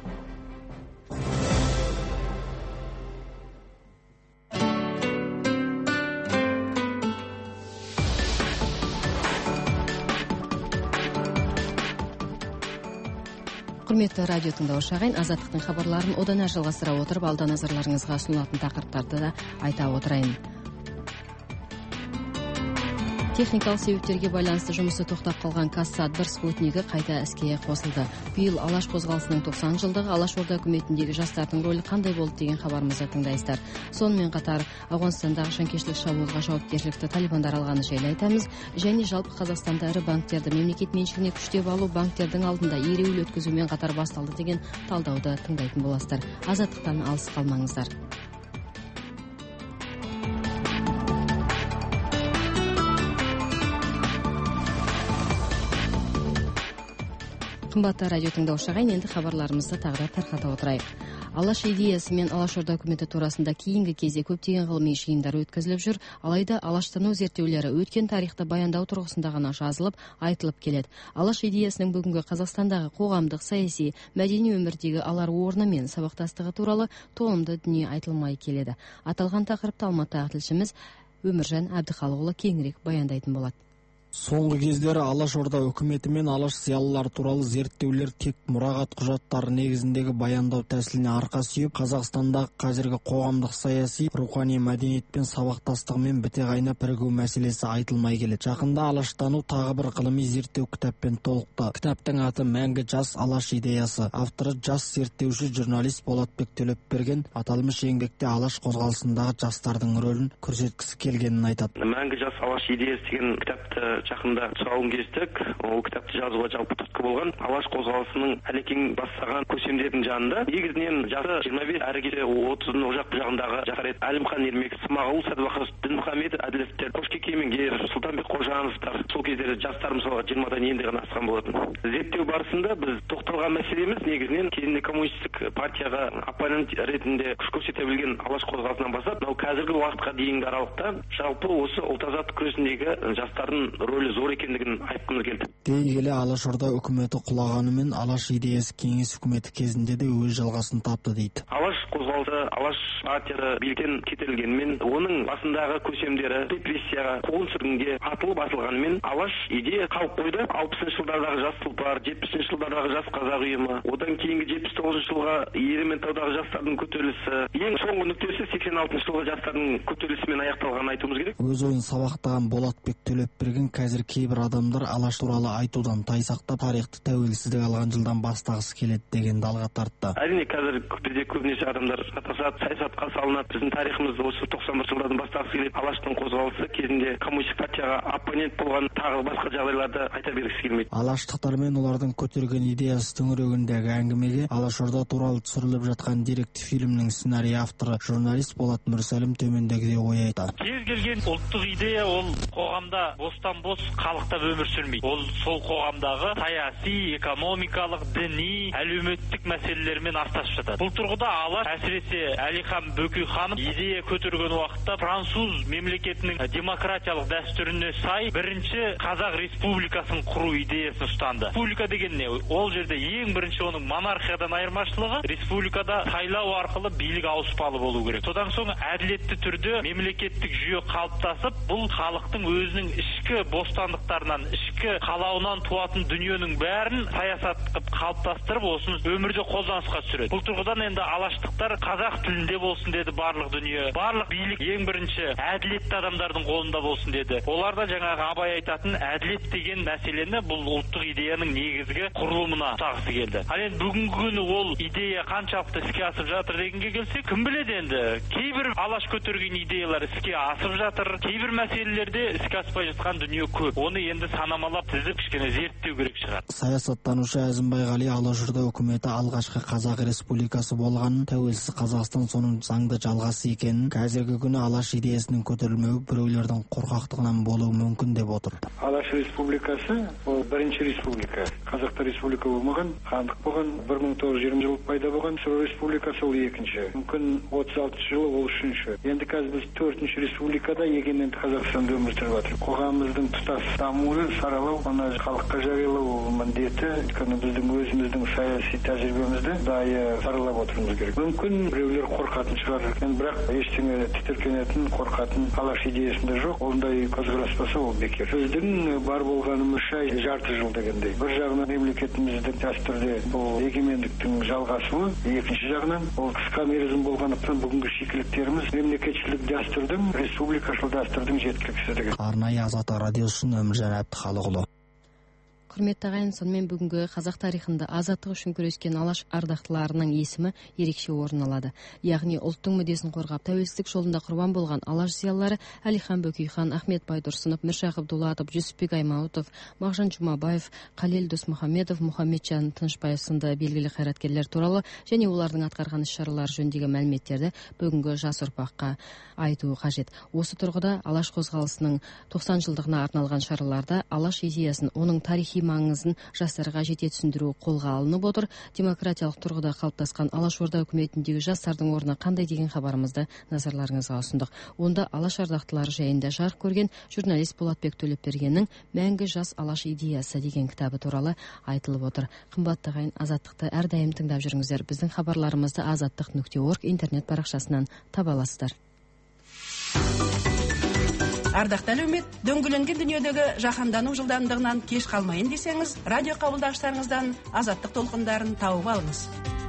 Құрметті радио тыңдаушы ағайын, Азаттықтың хабарларын одан әрі жалғастыра отырып, алда назарларыңызға ұсынылатын тақырыптарды да айта отырайын. Техникалық себептерге байланысты жұмысы тоқтап қалған Казсат-1 спутнигі қайта іске қосылды. Биыл Алаш қозғалысының 90 жылдығы Алашорда үкіметіндегі жастардың рөлі қандай болды деген хабарымызды тыңдайсыздар. Сонымен қатар Ауғанстандағы жанкештілік шабуылға жауапкершілікті талибандар алғаны жайлы айтамыз, және жалпы Қазақстанда ірі банктерді мемлекет меншігіне күштеп алу банктердің алдында ереуіл өткізумен қатар басталды деген талдауды тыңдайтын боласыздар. Азаттықтан алыс қалмаңыздар. Қымбатты радио тыңдаушы ағайын, енді хабарларымызды тағы да тарқата отырайық. Алаш идеясы мен Алашорда өкіметі турасында кейінгі кезде көптеген ғылыми жиындар өткізіліп жүр, алайда алаштану зерттеулері өткен тарихты баяндау тұрғысында ғана жазылып, айтылып келеді. Алаш идеясының бүгінгі Қазақстандағы қоғамдық, саяси, мәдени өмірдегі алар орны мен сабақтастығы туралы толымды дүние айтылмай келеді. Аталған тақырыпты Алматыдағы тілшіміз Өміржан Әбдіхалықұлы кеңірек баяндайтын болады. Соңғы кездері Алашорда үкіметі мен алаш зиялылары туралы зерттеулер тек мұрағат құжаттары негізіндегі баяндау тәсіліне арқа сүйеп, Қазақстандағы қазіргі қоғамдық, саяси, рухани мәдениет пен сабақтастығымен біте қайнап бірігу мәселесі айтылмай келеді. Жақында алаштану тағы бір ғылыми зерттеу кітаппен толықты. Кітаптың аты «Мәңгі жас алаш идеясы». Авторы жас зерттеуші журналист Болатбек Төлепберген аталмыш еңбекте алаш қозғалысындағы жастардың рөлін көрсеткісі келгенін айтады. «Мәңгі жас алаш идеясы» деген кітапты жақында тұсауын кестік. Ол кітапты жазуға жалпы түрткі болған алаш қозғалысының әлекең бастаған көсемдердің жанында негізінен жасы 25 әрі кетсе 30-ның жақ жағындағы жастар еді. Әлімхан Ермек, Смағұл Сәдуақас, Дінмұхамед Әділовтер, Қошке Кемеңгер, Сұлтанбек Қожановтар, сол кездері жастар мысалға 20-дан енді ғана асқан болатын. Зерттеу барысында біз тоқталған мәселеміз негізінен кезінде коммунистік партияға оппонент ретінде күш көрсете білген алаш қозғалысынан бастап, мынау қазіргі уақытқа дейінгі аралықта жалпы осы ұлт азаттық күресіндегі жастардың рөлі зор екендігін айтқымыз келді. Дей келе Алашорда үкіметі құлағанымен алаш идеясы кеңес үкіметі кезінде де өз жалғасын тапты дейді. Алаш қозғалысы, алаш партиясы биліктен кетірілгенмен, оның басындағы көсемдері репрессияға, қуғын-сүргінге атылып атылғанымен, алаш идея қалып қойды. 60-шы жылдардағы жас тұлпар, 70-ші жылдардағы жас қазақ ұйымы, одан кейінгі 79-шы жылға Ерейментаудағы жастардың көтерілісі, ең соңғы нүктесі 86-шы жылғы жастардың көтерілісімен аяқталғанын айтуымыз керек. Өз ойын сабақтаған Болатбек Төлепберген қазір кейбір адамдар алаш туралы айтудан тайсақтап, тарихты тәуелсіздік алған жылдан бастағысы келеді дегенді алға тартты. Әрине қазір бізде көбінесе адамдар шатасады, саясатқа салынады. Біздің тарихымыз осы 91 жылдардан бастағысы келеді. Алаштың қозғалысы кезінде коммунистік партияға оппонент болған тағы басқа жағдайларды айта бергісі келмейді. Алаштықтар мен олардың көтерген идеясы төңірегіндегі әңгімеге Алашорда туралы түсіріліп жатқан деректі фильмнің сценарий авторы журналист Болат Мүрсәлім төмендегідей ой айтты. Кез келген ұлттық идея ол қоғамда бостан-бос қалықтап өмір сүрмейді. Ол сол қоғамдағы саяси, экономикалық, діни, әлеуметтік мәселелермен астасып жатады. Бұл тұрғыда алаш әсіресе Әлихан Бөкейханов идея көтерген уақытта француз мемлекетінің демократиялық дәстүріне сай бірінші қазақ республикасын құру идеясын ұстанды. Республика деген не? Ол жерде ең бірінші оның монархиядан айырмашылығы республикада сайлау арқылы билік ауыспалы болу керек. Содан соң әділетті түрде мемлекеттік жүйе қалыптасып, бұл халықтың өзінің ішкі бостандықтарынан, ішкі қалауынан туатын дүниенің бәрін саясат қылып қалыптастырып, осын өмірде қолданысқа түсіреді. Бұл тұрғыдан енді алаштықтар қазақ тілінде болсын деді барлық дүние. Барлық билік ең бірінші әділетті адамдардың қолында болсын деді. Олар да жаңағы Абай айтатын әділет деген мәселені бұл ұлттық идеяның негізгі құрылымына тағысы келді. Ал енді бүгінгі күні ол идея қаншалықты іске асып жатыр дегенге келсек, кім біледі енді. Кейбір алаш көтерген идеялар іске асып жатыр, кейбір мәселелерде іске аспай жатқан дүние көп. Оны енді санамалап тізіп кішкене зерттеу керек шығар. Саясаттанушы Әзімбайғали Алашорда үкіметі алғашқы қазақ республикасы болғанын, тәуелсіз Қазақстан соның заңды жалғасы екенін, қазіргі күні алаш идеясының көтерілмеуі біреулердің қорқақтығынан болуы мүмкін деп отыр. Алаш республикасы ол бірінші республика. Қазақта республика болмаған, хандық болған, 1920 жылы пайда болған. Сол республикасы ол екінші. Мүмкін 36 жылы ол үшінші. Енді қазір біз 4-ші республикада егеменді Қазақстанда өмір сүріп жатырмыз. Қоғамымыздың тұтас дамуы саралау, оны халыққа жариялау міндеті, өйткені біздің өзіміздің саяси тәжірибемізді дайы саралап отыруымыз керек. Мүмкін біреулер қорқатын шығар, бірақ ештеңе тітіркенетін, қорқатын алаш идеясында жоқ. Ондай көзқараспаса ол бекер. Біздің бар болғанымыз жарты жыл дегендей. Бір жағынан мемлекетіміздің дәстүрде бұл егемендіктің жалғасуы, екінші жағынан ол қысқа мерзім болғандықтан бүгінгі шикіліктеріміз мемлекетшілік дәстүрдің, республикашыл дәстүрдің жеткіліксіздігі. Арнайы Азат радиосын Өміржан Әбдіхалықұлы. Құрметті ағайын, сонымен бүгінгі қазақ тарихында азаттық үшін күрескен алаш ардақтыларының есімі ерекше орын алады. Яғни ұлттың мүддесін қорғап, тәуелсіздік жолында құрбан болған алаш зиялылары Әлихан Бөкейхан, Ахмет Байтұрсынов, Міржақып Дулатов, Жүсіпбек Аймауытов, Мағжан Жұмабаев, Қалел Досмұхамедов, Мұхамеджан Тынышбаев сынды белгілі қайраткерлер туралы және олардың атқарған іс-шаралары жөніндегі мәліметтерді бүгінгі жас ұрпаққа айту қажет. Осы тұрғыда алаш қозғалысының 90 жылдығына арналған шараларда алаш идеясын, оның тарихи маңызын жастарға жете түсіндіру қолға алынып отыр. Демократиялық тұрғыда қалыптасқан Алашорда үкіметіндегі жастардың орны қандай деген хабарымызды назарларыңызға ұсындық. Онда алаш ардақтылары жайында жарық көрген журналист Болатбек Төлепбергеннің «Мәңгі жас алаш идеясы» деген кітабы туралы айтылып отыр. Қымбатты ағайын, Азаттықты әрдайым тыңдап жүріңіздер. Біздің хабарларымызды azаттық.org интернет парақшасынан таба аласыздар. Ардақты әлеумет, дөңгеленген дүниедегі жаһандану жылдамдығынан кеш қалмайын десеңіз, радио қабылдағыштарыңыздан Азаттық толқындарын тауып алыңыз.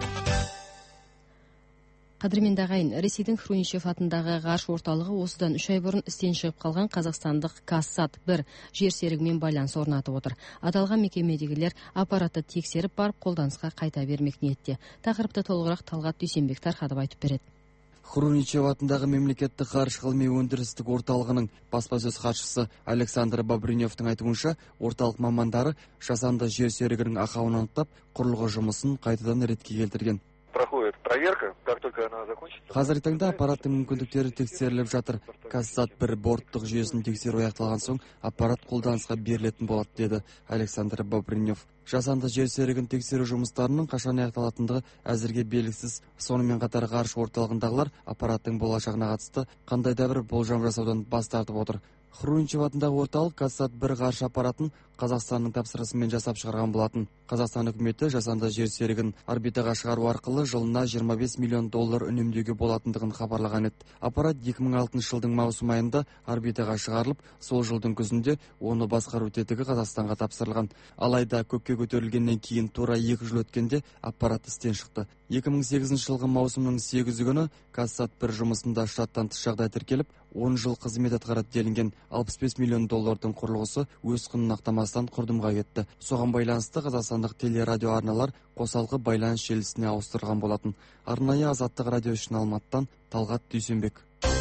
Қадірменді ағайын, Ресейдің Хруничев атындағы ғарыш орталығы осыдан 3 ай бұрын істен шығып қалған қазақстандық Казсат-1 жер серігімен байланыс орнатып отыр. Аталған мекемедегілер аппаратты тексеріп барып қолданысқа қайта бермек ниетте. Тақырыпты толығырақ Талғат Дүйсенбек тарқатып айтып береді. Хруничев атындағы мемлекеттік ғарыш ғылыми өндірістік орталығының баспасөз хатшысы Александр Бобриневтің айтуынша, орталық мамандары жасанды жер серігінің ақауын анықтап, құрылғы жұмысын қайтадан ретке келтірген. Проходит проверка, как только она закончится. Қазіргі таңда аппараттың мүмкіндіктері тексеріліп жатыр. Казсат-1 борттық жүйесін тексеру аяқталған соң аппарат қолданысқа берілетін болады, деді Александр Бобринев. Жасанды жер серігін тексеру жұмыстарының қашан аяқталатындығы әзірге белгісіз. Сонымен қатар ғарыш орталығындағылар аппараттың болашағына қатысты қандай да бір болжам жасаудан бас тартып отыр. Хруничев атындағы орталық Казсат-1 ғарыш аппаратын Қазақстанның тапсырысымен жасап шығарған болатын. Қазақстан үкіметі жасанды жер серігін орбитаға шығару арқылы жылына $25 миллион үнемдеуге болатындығын хабарлаған еді. Аппарат 2006 жылдың маусым айында орбитаға шығарылып, сол жылдың күзінде оны басқару тетігі Қазақстанға тапсырылған. Алайда көкке көтерілгеннен кейін тура 2 жыл өткенде аппарат істен шықты. 2008 жылғы маусымның 8 күні Казсат-1 жұмысында штаттан тыс жағдай тіркеліп, 10 жыл қызмет атқарады делінген $65 миллион құрылғысы өз құнын ақтамастан құрдымға кетті. Соған байланысты қазақстандық телерадио арналар қосалқы байланыс желісіне ауыстырған болатын. Арнайы Азаттық радио үшін Алматыдан Талғат Дүйсенбек.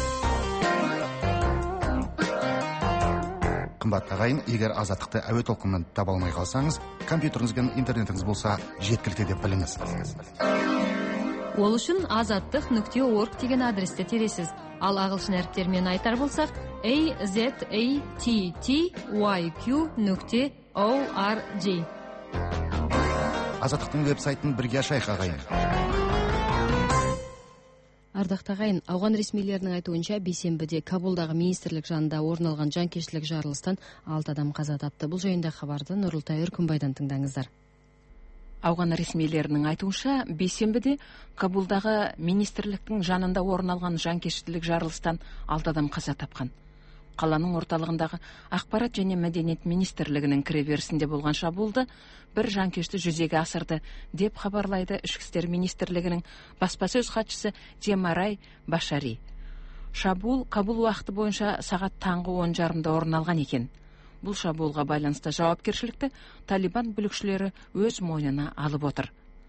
Қымбатты ағайын, егер Азаттықты әуе толқынынан таба алмай қалсаңыз, компьютеріңіз бен интернетіңіз болса, жеткілікті деп біліңіз. Ол үшін azаттық.org деген адресті тересіз. Ал ағылшын әріптермен айтар болсақ, azattyq.org. Азаттықтың веб-сайтын бірге ашайық, ағайын. Ардақты ағайын, ауған ресмилерінің айтуынша бейсенбіде Кабулдағы министрлік жанында орын алған жанкештілік жарылыстан 6 адам қаза тапты. Бұл жайында хабарды Нұрылтай Үркімбайдан тыңдаңыздар. Ауған ресмилерінің айтуынша, бейсенбіде Кабулдағы министрліктің жанында орын алған жанкештілік жарылыстан 6 адам қаза тапқан. Қаланың орталығындағы ақпарат және мәдениет министрлігінің кіреберісінде болған шабуылды бір жанкешті жүзеге асырды, деп хабарлайды Ішкі істер министрлігінің баспасөз хатшысы Демарай Башари. Шабуыл Кабул уақыты бойынша сағат таңғы 10:30-да орын алған екен. Бұл шабуылға байланысты жауапкершілікті Талибан бүлікшілері өз мойнына алып отыр.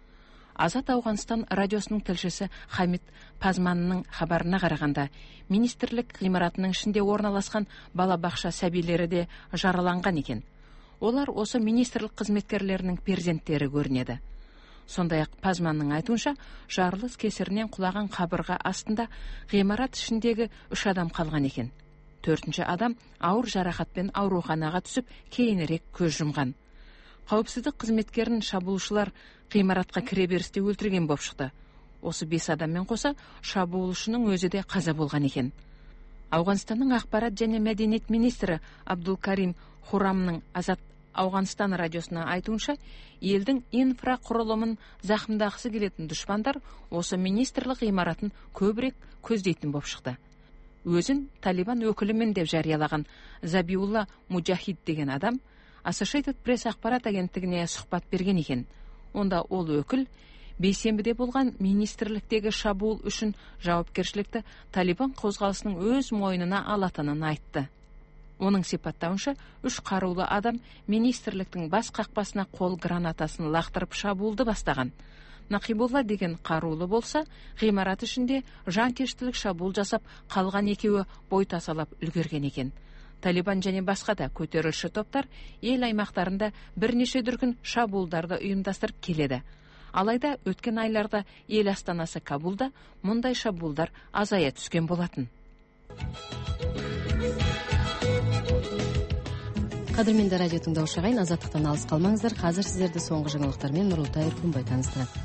Азат Ауғанстан радиосының тілшісі Хамид Пазманның хабарына қарағанда, министрлік ғимаратының ішінде орналасқан балабақша сәбилері де жараланған екен. Олар осы министрлік қызметкерлерінің перзенттері көрінеді. Сондай-ақ Пазманның айтуынша, жарылыс кесірінен құлаған қабырға астында ғимарат ішіндегі 3 адам қалған екен. 4-ші адам ауыр жарақатпен ауруханаға түсіп, кейінірек көз жұмған. Қауіпсіздік қызметкерін шабуылшылар ғимаратқа кіреберісте өлтірген боп шықты. Осы 5 адаммен қоса шабуылшының өзі де қаза болған екен. Ауғанстанның ақпарат және мәдениет министрі Абдулкарим Хурамның Азат Ауғанстан радиосына айтуынша, елдің инфрақұрылымын зақымдағысы келетін дұшпандар осы министрлік ғимаратын көбірек көздейтін боп шықты. Өзін Талибан өкілімен деп жариялаған Забиулла Муджахид деген адам Associated Press ақпарат агенттігіне сұхбат берген екен. Онда ол өкіл бейсенбіде болған министрліктегі шабуыл үшін жауапкершілікті Талибан қозғалысының өз мойнына алатынын айтты. Оның сипаттауынша 3 қарулы адам министрліктің бас қақпасына қол гранатасын лақтырып шабуылды бастаған. Нақиболла деген қарулы болса, ғимарат ішінде жанкештілік шабуыл жасап, қалған екеуі бой тасалап үлгерген екен. Талибан және басқа да көтерілісші топтар ел аймақтарында бірнеше дүркін шабуылдарды ұйымдастырып келеді. Алайда өткен айларда ел астанасы Кабулда мұндай шабуылдар азая түскен болатын. Кадырменді радио тыңдаушы ағайын, азаттықтан алыс қалмаңыздар. Қазір сіздерді соңғы жаңалықтармен Нұрылтай Үркімбай таныстырады.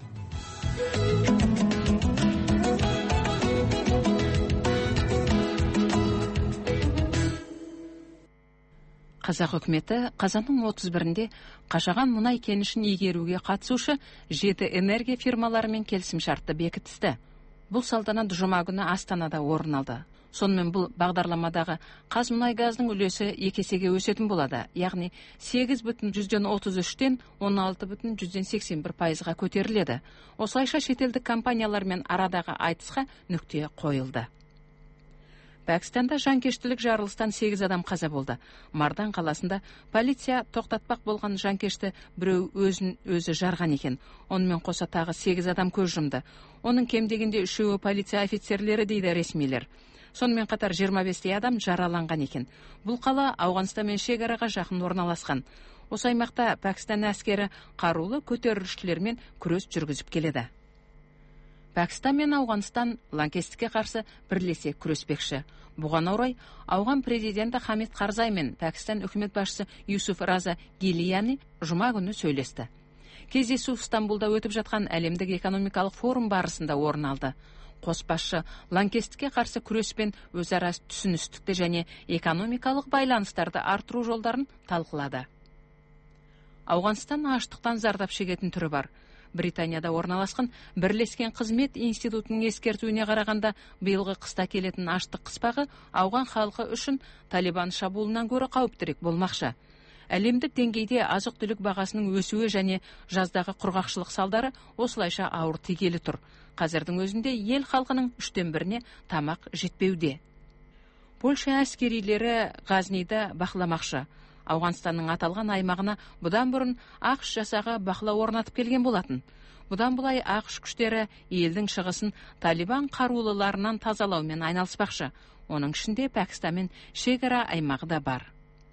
Қазақ үкіметі қазанның 31-інде Қашаған мұнай кенішін игеруге қатысушы 7 энергия фирмаларымен келісімшартты бекітісті. Бұл салтанат жұма күні Астанада орын алды. Сонымен бұл бағдарламадағы Қазмұнайгаздың үлесі 2 есеге өсетін болады, яғни 8,33-тен 16,81%-ға көтеріледі. Осылайша шетелдік компаниялармен арадағы айтысқа нүкте қойылды. Пәкістанда жанкештілік жарылыстан 8 адам қаза болды. Мардан қаласында полиция тоқтатпақ болған жанкешті біреу өзі жарған екен. Онымен қоса тағы 8 адам көз жұмды. Оның кем дегенде 3-і полиция офицерлері дейді ресмилер. Сонымен қатар 25 адам жараланған екен. Бұл қала Ауғанстанмен шекараға жақын орналасқан. Осы аймақта Пәкістан әскері қарулы көтерілісшілермен күрес жүргізіп келеді. Пәкістан мен Ауғанстан лаңкестікке қарсы бірлесе күреспекші. Бұған орай Ауған президенті Хамид Қарзай мен Пәкістан үкімет басшысы Юсуф Раза Гилияни жұма күні сөйлесті. Кездесу Стамбулда өтіп жатқан әлемдік экономикалық форум барысында орын алды. Қос басшы лаңкестікке қарсы күреспен өзара түсіністікті және экономикалық байланыстарды арттыру жолдарын талқылады. Ауғанстан аштықтан зардап шегетін түрі бар. Британияда орналасқан Бірлескен қызмет институтының ескертуіне қарағанда, биылғы қыста келетін аштық қыспағы ауған халқы үшін Талибан шабуылынан гөрі қауіптірек болмақшы. Әлемдік деңгейде азық-түлік бағасының өсуі және жаздағы құрғақшылық салдары осылайша ауыр тигелі тұр. Қазірдің өзінде ел халқының 1/3-не тамақ жетпеуде. Польша әскерилері Ғазнийді бақыламақшы. Ауғанстанның аталған аймағына бұдан бұрын ақш жасағы бақылау орнатып келген болатын. Бұдан бұлай ақш күштері елдің шығысын Талибан қарулыларынан тазалаумен айналыспақшы. Оның ішінде Пәкістан мен шекара аймағы да бар.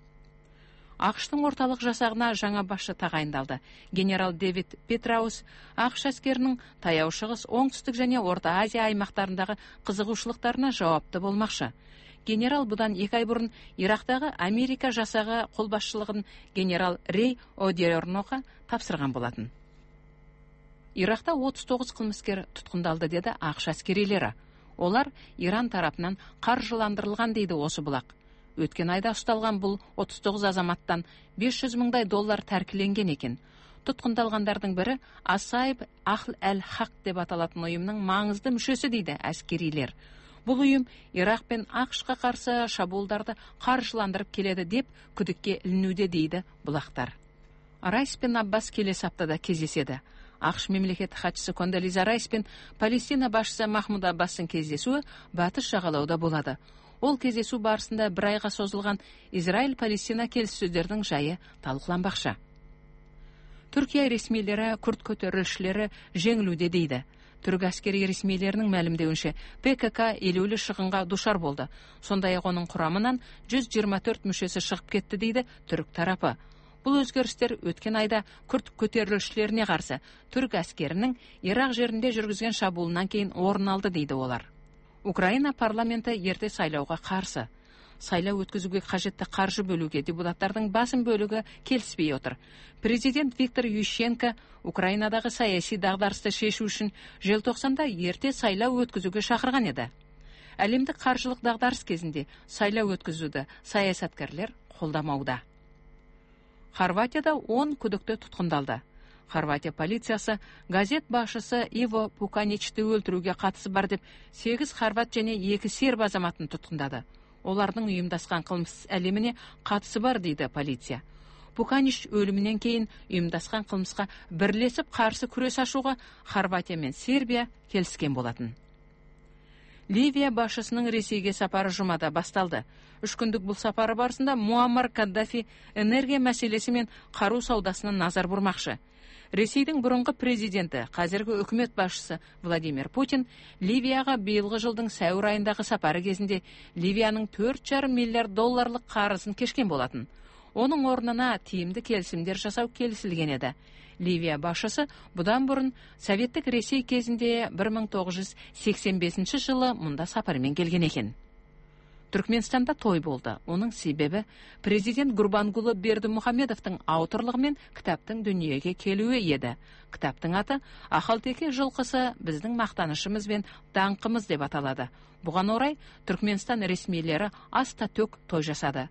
ақш-тың орталық жасағына жаңа басшы тағайындалды. Генерал Дэвид Петраус ақш әскерінің таяу шығыс, оңтүстік және Орта Азия аймақтарындағы қызығушылықтарына жауапты болмақшы. Генерал бұдан 2 ай бұрын Ирактағы Америка жасағы қолбасшылығын генерал Рей Одерноға тапсырған болатын. Иракта 39 қылмыскер тұтқындалды деді ақш әскерилері. Олар Иран тарапынан қаржыландырылған дейді осы бұлақ. Өткен айда ұсталған бұл 39 азаматтан $500,000 тәркіленген екен. Тұтқындалғандардың бірі Асайб Ахл әл-Хақ деп аталатын ұйымның маңызды мүшесі дейді әскерилер. Бұл ұйым Ирақ пен ақш-қа қарсы шабуылдарды қаржыландырып келеді деп күдікке ілінуде дейді бұлақтар. Райс пен Аббас келесі аптада кездеседі. ақш мемлекет хатшысы Кондолиза Райс пен Палестина басшысы Махмуд Аббастың кездесуі батыс жағалауда болады. Ол кездесу барысында 1 айға созылған Израиль-Палестина келіссөздердің жайы талқыланбақшы. Түркия ресмилері күрд көтерілісшілері жеңілуде дейді. Түрік әскери ресмилерінің мәлімдеуінше ПКК елеулі шығынға душар болды. Сондай-ақ оның құрамынан 124 мүшесі шығып кетті дейді түрік тарапы. Бұл өзгерістер өткен айда күрд көтерілісшілеріне қарсы түрік әскерінің Ирақ жерінде жүргізген шабуылынан кейін орын алды дейді олар. Украина парламенті ерте сайлауға қарсы. Сайлау өткізуге қажетті қаржы бөлуге депутаттардың басым бөлігі келіспей отыр. Президент Виктор Ющенко Украинадағы саяси дағдарысты шешу үшін желтоқсанда ерте сайлау өткізуге шақырған еді. Әлемдік қаржылық дағдарыс кезінде сайлау өткізуді саясаткерлер қолдамауда. Хорватияда 10 күдікті тұтқындалды. Хорватия полициясы газет басшысы Иво Пуканичті өлтіруге қатысы бар деп 8 хорват және 2 серб азаматын тұтқындады. Олардың ұйымдасқан қылмыс әлеміне қатысы бар дейді полиция. Пуканич өлімінен кейін ұйымдасқан қылмысқа бірлесіп қарсы күрес ашуға Хорватия мен Сербия келіскен болатын. Ливия басшысының Ресейге сапары жұмада басталды. 3 күндік бұл сапары барысында Муаммар Каддафи энергия мәселесі мен қару саудасына назар бұрмақшы. Ресейдің бұрынғы президенті, қазіргі үкімет басшысы Владимир Путин Ливияға биылғы жылдың сәуір айындағы сапары кезінде Ливияның $4,5 миллиард қарызын кешкен болатын. Оның орнына тиімді келісімдер жасау келісілген еді. Ливия басшысы бұдан бұрын Советтік Ресей кезінде 1985 жылы мұнда сапармен келген екен. Түркменстанда той болды. Оның себебі президент Гурбангулы Бердімұхамедовтың авторлығымен кітаптың дүниеге келуі еді. Кітаптың аты «Ақалтеке жылқысы біздің мақтанышымыз бен даңқымыз» деп аталады. Бұған орай Түркменстан ресмилері аста төк той жасады.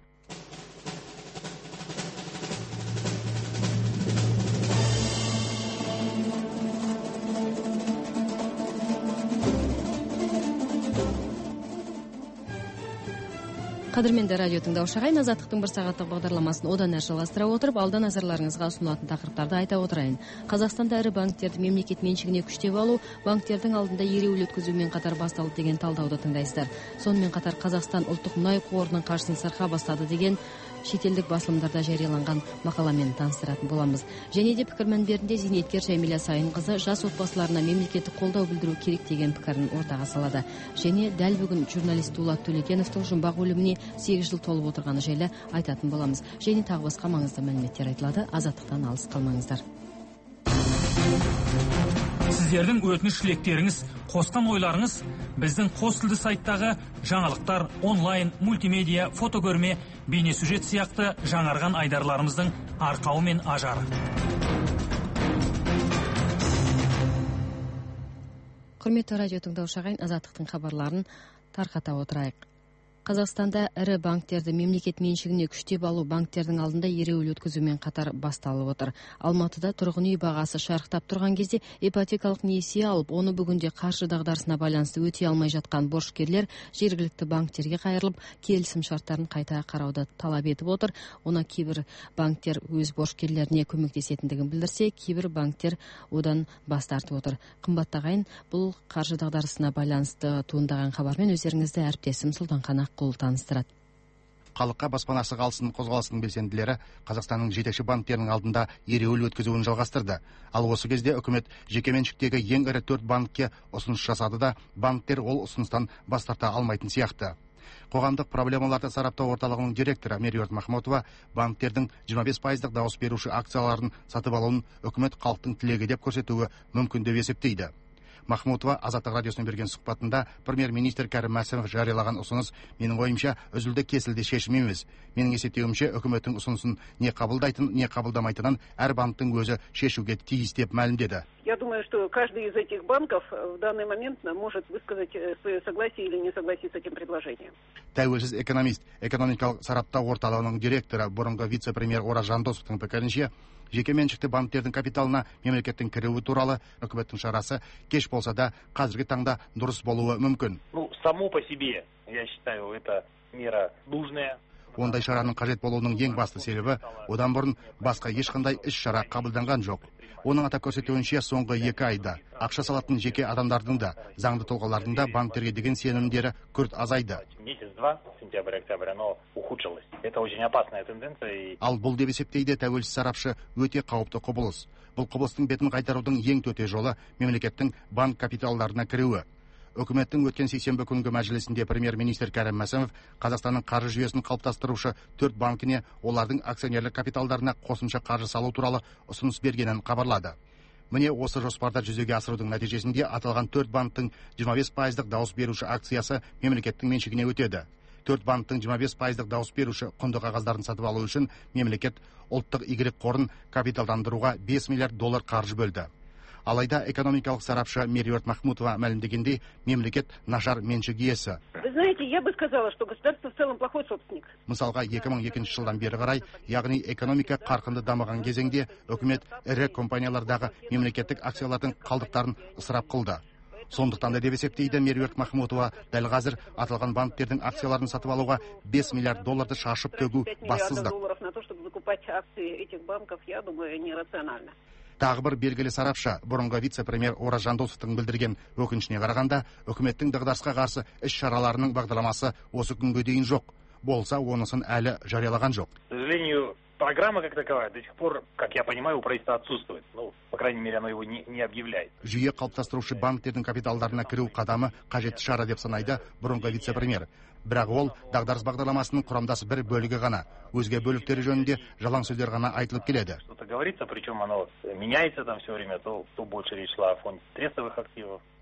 Қадірменді радио тыңдаушы ағайын, Азаттықтың бір сағаттық бағдарламасын одан әрі жалғастыра отырып, алда назарларыңызға ұсынылатын тақырыптарды айта отырайын. Қазақстанда ірі банктерді мемлекет меншігіне күштеп алу, банктердің алдында ереуіл өткізумен қатар басталды деген талдауды тыңдайсыздар. Сонымен қатар Қазақстан ұлттық мұнай қорының қаржысын сырға бастады деген шетелдік басылымдарда жарияланған мақаламен таныстыратын боламыз. Және де пікірмәнберінде зейнеткер Жәмила Сайынқызы жас отбасыларына мемлекеттік қолдау білдіру керек деген пікірін ортаға салады. Және дәл бүгін журналист Дулат Төлекеновтың жұмбақ өліміне 8 жыл толып отырғаны жайлы айтатын боламыз. Және тағы басқа маңызды мәліметтер айтылады. Азаттықтан алыс қалмаңыздар. Сіздердің өтініш тілектеріңіз, қосқан ойларыңыз біздің қос тілді сайттағы жаңалықтар, онлайн, мультимедиа, фотокөрме, бейнесюжет сияқты жаңарған айдарларымыздың арқауы мен ажары. Құрметті радио тыңдаушы ағайын, Азаттықтың хабарларын тарқата отырайық. Қазақстанда ірі банктерді мемлекет меншігіне күштеп алу банктердің алдында ереуіл өткізумен қатар басталып отыр. Алматыда тұрғын үй бағасы шарықтап тұрған кезде ипотекалық несие алып, оны бүгінде қаржы дағдарысына байланысты өтей алмай жатқан борышкерлер жергілікті банктерге қайырылып, келісім шарттарын қайта қарауды талап етіп отыр. Оны кейбір банктер өз борышкерлеріне көмектесетіндігін білдірсе, кейбір банктер одан бас тартып отыр. Қымбатты ағайын, бұл қаржы дағдарысына байланысты туындаған хабармен өздеріңізді әріптесім Сұлтанхан таныстырады. Халыққа баспанасы қалсын қозғалысының белсенділері Қазақстанның жетекші банктерінің алдында ереуіл өткізуін жалғастырды. Ал осы кезде үкімет жекеменшіктегі ең ірі 4 банкке ұсыныс жасады да, банктер ол ұсыныстан бас тарта алмайтын сияқты. Қоғамдық проблемаларды сараптау орталығының директоры Меруерт Махмутова банктердің 25% дауыс беруші акцияларын сатып алуын үкімет халықтың тілегі деп көрсетуі мүмкін деп есептейді. Махмутова Азаттық радиосына берген сұхбатында премьер-министр Кәрім Мәсімов жариялаған ұсыныс менің ойымша үзілді кесілді шешім емес. Менің есептеуімше үкіметтің ұсынысын не қабылдайтын, не қабылдамайтынын әр банктың өзі шешуге тиіс деп мәлімдеді. Я думаю, что каждый из этих банков в данный момент может высказать свое согласие или несогласие с этим предложением. Тәуелсіз экономист, экономикалық сараптау орталығының директоры, бұрынғы вице-премьер Ораз Жандосовтың пікірінше, жекеменшікті банктердің капиталына мемлекеттің кіруі туралы үкіметтің шарасы кеш болса да қазіргі таңда дұрыс болуы мүмкін. Само по себе, я считаю, это мера нужная. Ондай шараның қажет болуының ең басты себебі, одан бұрын басқа ешқандай іс-шара қабылданған жоқ. Оның атап көрсетуінше соңғы 2 айда ақша салатын жеке адамдардың да, заңды тұлғалардың да банктерге деген сенімдері күрт азайды. Месяц-два, сентябрь-октябрь, оно ухудшилось. Это очень опасная тенденция. Ал бұл деп есептейді тәуелсіз сарапшы өте қауіпті құбылыс. Бұл құбылыстың бетін қайтарудың ең төте жолы мемлекеттің банк капиталдарына кіруі. Үкіметтің өткен сейсенбі күнгі мәжілісінде премьер-министр Кәрім Мәсімов Қазақстанның қаржы жүйесін қалыптастырушы 4 банкіне олардың акционерлік капиталдарына қосымша қаржы салу туралы ұсыныс бергенін хабарлады. Міне осы жоспарда жүзеге асырудың нәтижесінде аталған 4 банктың 25% дауыс беруші акциясы мемлекеттің меншігіне өтеді. 4 банктың 25% дауыс беруші құнды қағаздарын сатып алу үшін мемлекет ұлттық игілік қорын капиталдандыруға $5 миллиард қаржы бөлді. Алайда экономикалық сарапшы Меруерт Махмутова мәлімдегендей, мемлекет нашар меншік иесі. Вы знаете, я бы сказала, что государство в целом плохой собственник. Мысалға 2002 жылдан бері қарай, яғни экономика қарқынды дамыған кезеңде үкімет ірі компаниялардағы мемлекеттік акциялардың қалдықтарын ысырап қылды. Сондықтан да деп есептейді Меруерт Махмутова, дәл қазір аталған банктердің акцияларын сатып алуға $5 миллиард шашып төгу бассыздық. На то, чтобы закупать акции этих банков, я думаю, нерационально. Тағы бір белгілі сарапшы, бұрынғы вице-премьер Ораз Жандосовтың білдірген өкінішіне қарағанда, үкіметтің дағдарысқа қарсы іс-шараларының бағдарламасы осы күнге дейін жоқ. Болса, онысын әлі жариялаған жоқ. К сожалению, программа как таковая до сих пор, как я понимаю, у правительства отсутствует. По крайней мере, оно его не объявляет. Жүйе қалыптастырушы банктердің капиталдарына кіру қадамы қажетті шара деп санайды бұрынғы вице-премьер. Бірақ ол дағдарыс бағдарламасының құрамдас бір бөлігі ғана. Өзге бөліктері жөнінде жалаң сөздер ғана айтылып келеді. Что-то говорится, причем оно меняется там все время, то больше речь шла о фонде средствовых активов.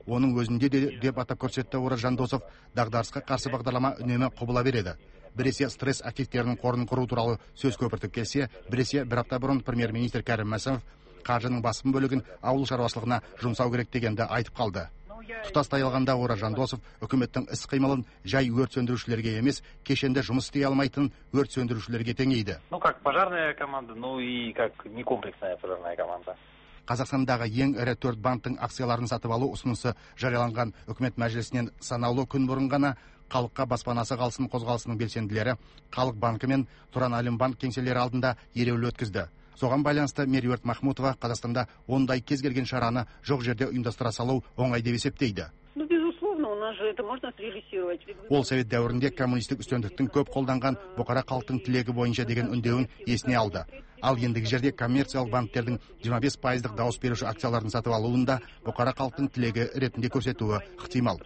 Оның өзінде де деп атап көрсетті Ораз Жандосов, дағдарысқа қарсы бағдарлама үнемі құбыла береді. Біресе стресс активтерінің қорын құру туралы сөз көпіртіп келсе, біресе бір апта бұрын премьер-министр Кәрім Мәсімов қаржының басым бөлігін ауыл шаруашылығына жұмсау керек дегенді айтып қалды. Тұтастай алғанда Ораз Жандосов үкіметтің іс-қимылын жай өрт сөндірушілерге емес, кешенде жұмыс істей алмайтын өрт сөндірушілерге теңейді. Как пожарная команда, и как некомплексная пожарная команда. Қазақстандағы ең ірі 4 банктың акцияларын сатып алу ұсынысы жарияланған үкімет мәжілісінен санаулы күн бұрын ғана халыққа баспанасы қалсын қозғалысының белсенділері Халық банкі мен Тұран Әлем банк кеңселері алдында ереуіл өткізді. Соған байланысты Меруерт Махмутова Қазақстанда ондай кез келген шараны жоқ жерде ұйымдастыра салу оңай деп есептейді. Безусловно, у нас же это можно срежиссировать. Ол совет дәуірінде коммунистік үстемдіктің көп қолданған бұқара халықтың тілегі бойынша деген үндеуін есіне алды. Ал ендігі жерде коммерциялық банктердің 25% дауыс беруші акцияларын сатып алуында бұқара халықтың тілегі ретінде көрсетуі ықтимал.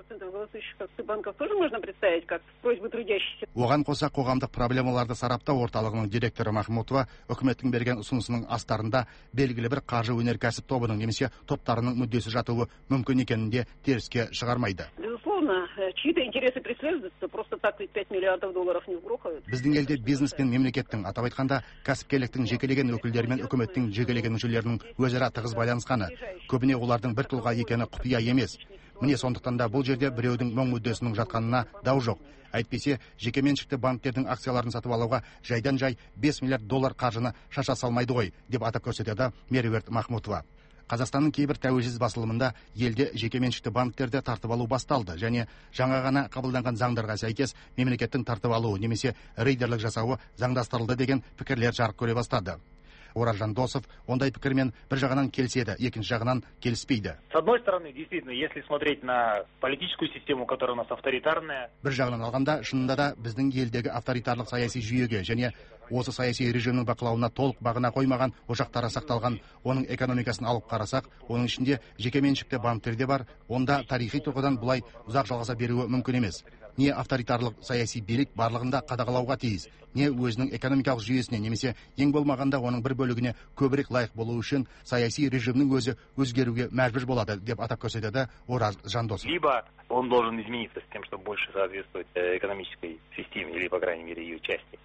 Банков тоже можно представить как просьбы трудящихся. Оған қоса қоғамдық проблемаларды сараптау орталығының директоры Махмутова үкіметтің берген ұсынысының астарында белгілі бір қаржы өнеркәсіп тобының немесе топтарының мүддесі жатуы мүмкін екенін де теріске шығармайды. Безусловно, чьи-то интересы преследуются, просто так ведь 5 миллиардов долларов не вгрохают. Біздің елде бизнес пен мемлекеттің, атап айтқанда кәсіпкерліктің жекелеген өкілдері мен үкіметтің жекелеген мүшелерінің өзара тығыз байланысқаны, көбіне олардың бір тұлға екені құпия емес. Міне сондықтан да бұл жерде біреудің мұң мүддесінің жатқанына дау жоқ. Әйтпесе, жекеменшікті банктердің акцияларын сатып алуға жайдан жай 5 миллиард доллар қаржыны шаша салмайды ғой, деп атап көрсетеді Меруерт Махмутова. Қазақстанның кейбір тәуелсіз басылымында елде жекеменшікті банктерді тартып алу басталды және жаңа ғана қабылданған заңдарға сәйкес мемлекеттің тартып алуы немесе рейдерлік жасауы заңдастырылды деген пікірлер жарық көре бастады. Ораз Жандосов ондай пікірмен бір жағынан келіседі, екінші жағынан келіспейді. С одной стороны, действительно, если смотреть на политическую систему, которая у нас авторитарная. Бір жағынан алғанда, шынында да біздің елдегі авторитарлық саяси жүйеге және осы саяси режимнің бақылауына толық бағына қоймаған ошақтары сақталған, оның экономикасын алып қарасақ, оның ішінде жекеменшікті банктерде бар, онда тарихи тұрғыдан бұлай ұзақ жалғаса беруі мүмкін емес. Не авторитарлық саяси билік барлығында қадағалауға тиіс, не өзінің экономикалық жүйесіне немесе ең болмағанда оның бір бөлігіне көбірек лайық болу үшін саяси режимнің өзі өзгеруге мәжбүр болады, деп атап көрсетеді Ораз Жандосов. Либо он должен измениться с тем, чтобы больше соответствовать экономической системе или, по крайней мере, ее части.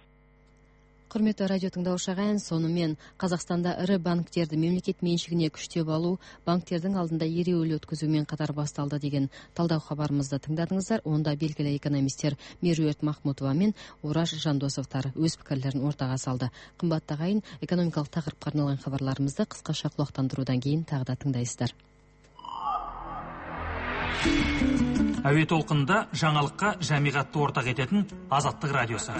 Құрметті радио тыңдаушы ағайын, сонымен Қазақстанда ірі банктерді мемлекет меншігіне күштеп алу банктердің алдында ереуіл өткізумен қатар басталды деген талдау хабарымызды тыңдадыңыздар. Онда белгілі экономистер Меруерт Махмутова мен Ораз Жандосовтар өз пікірлерін ортаға салды. Қымбатты ағайын, экономикалық тақырыпқа арналған хабарларымызды қысқаша құлақтандырудан кейін тағы да тыңдайсыздар. Әуе толқынында жаңалыққа жамиғатты ортақ ететін Азаттық радиосы.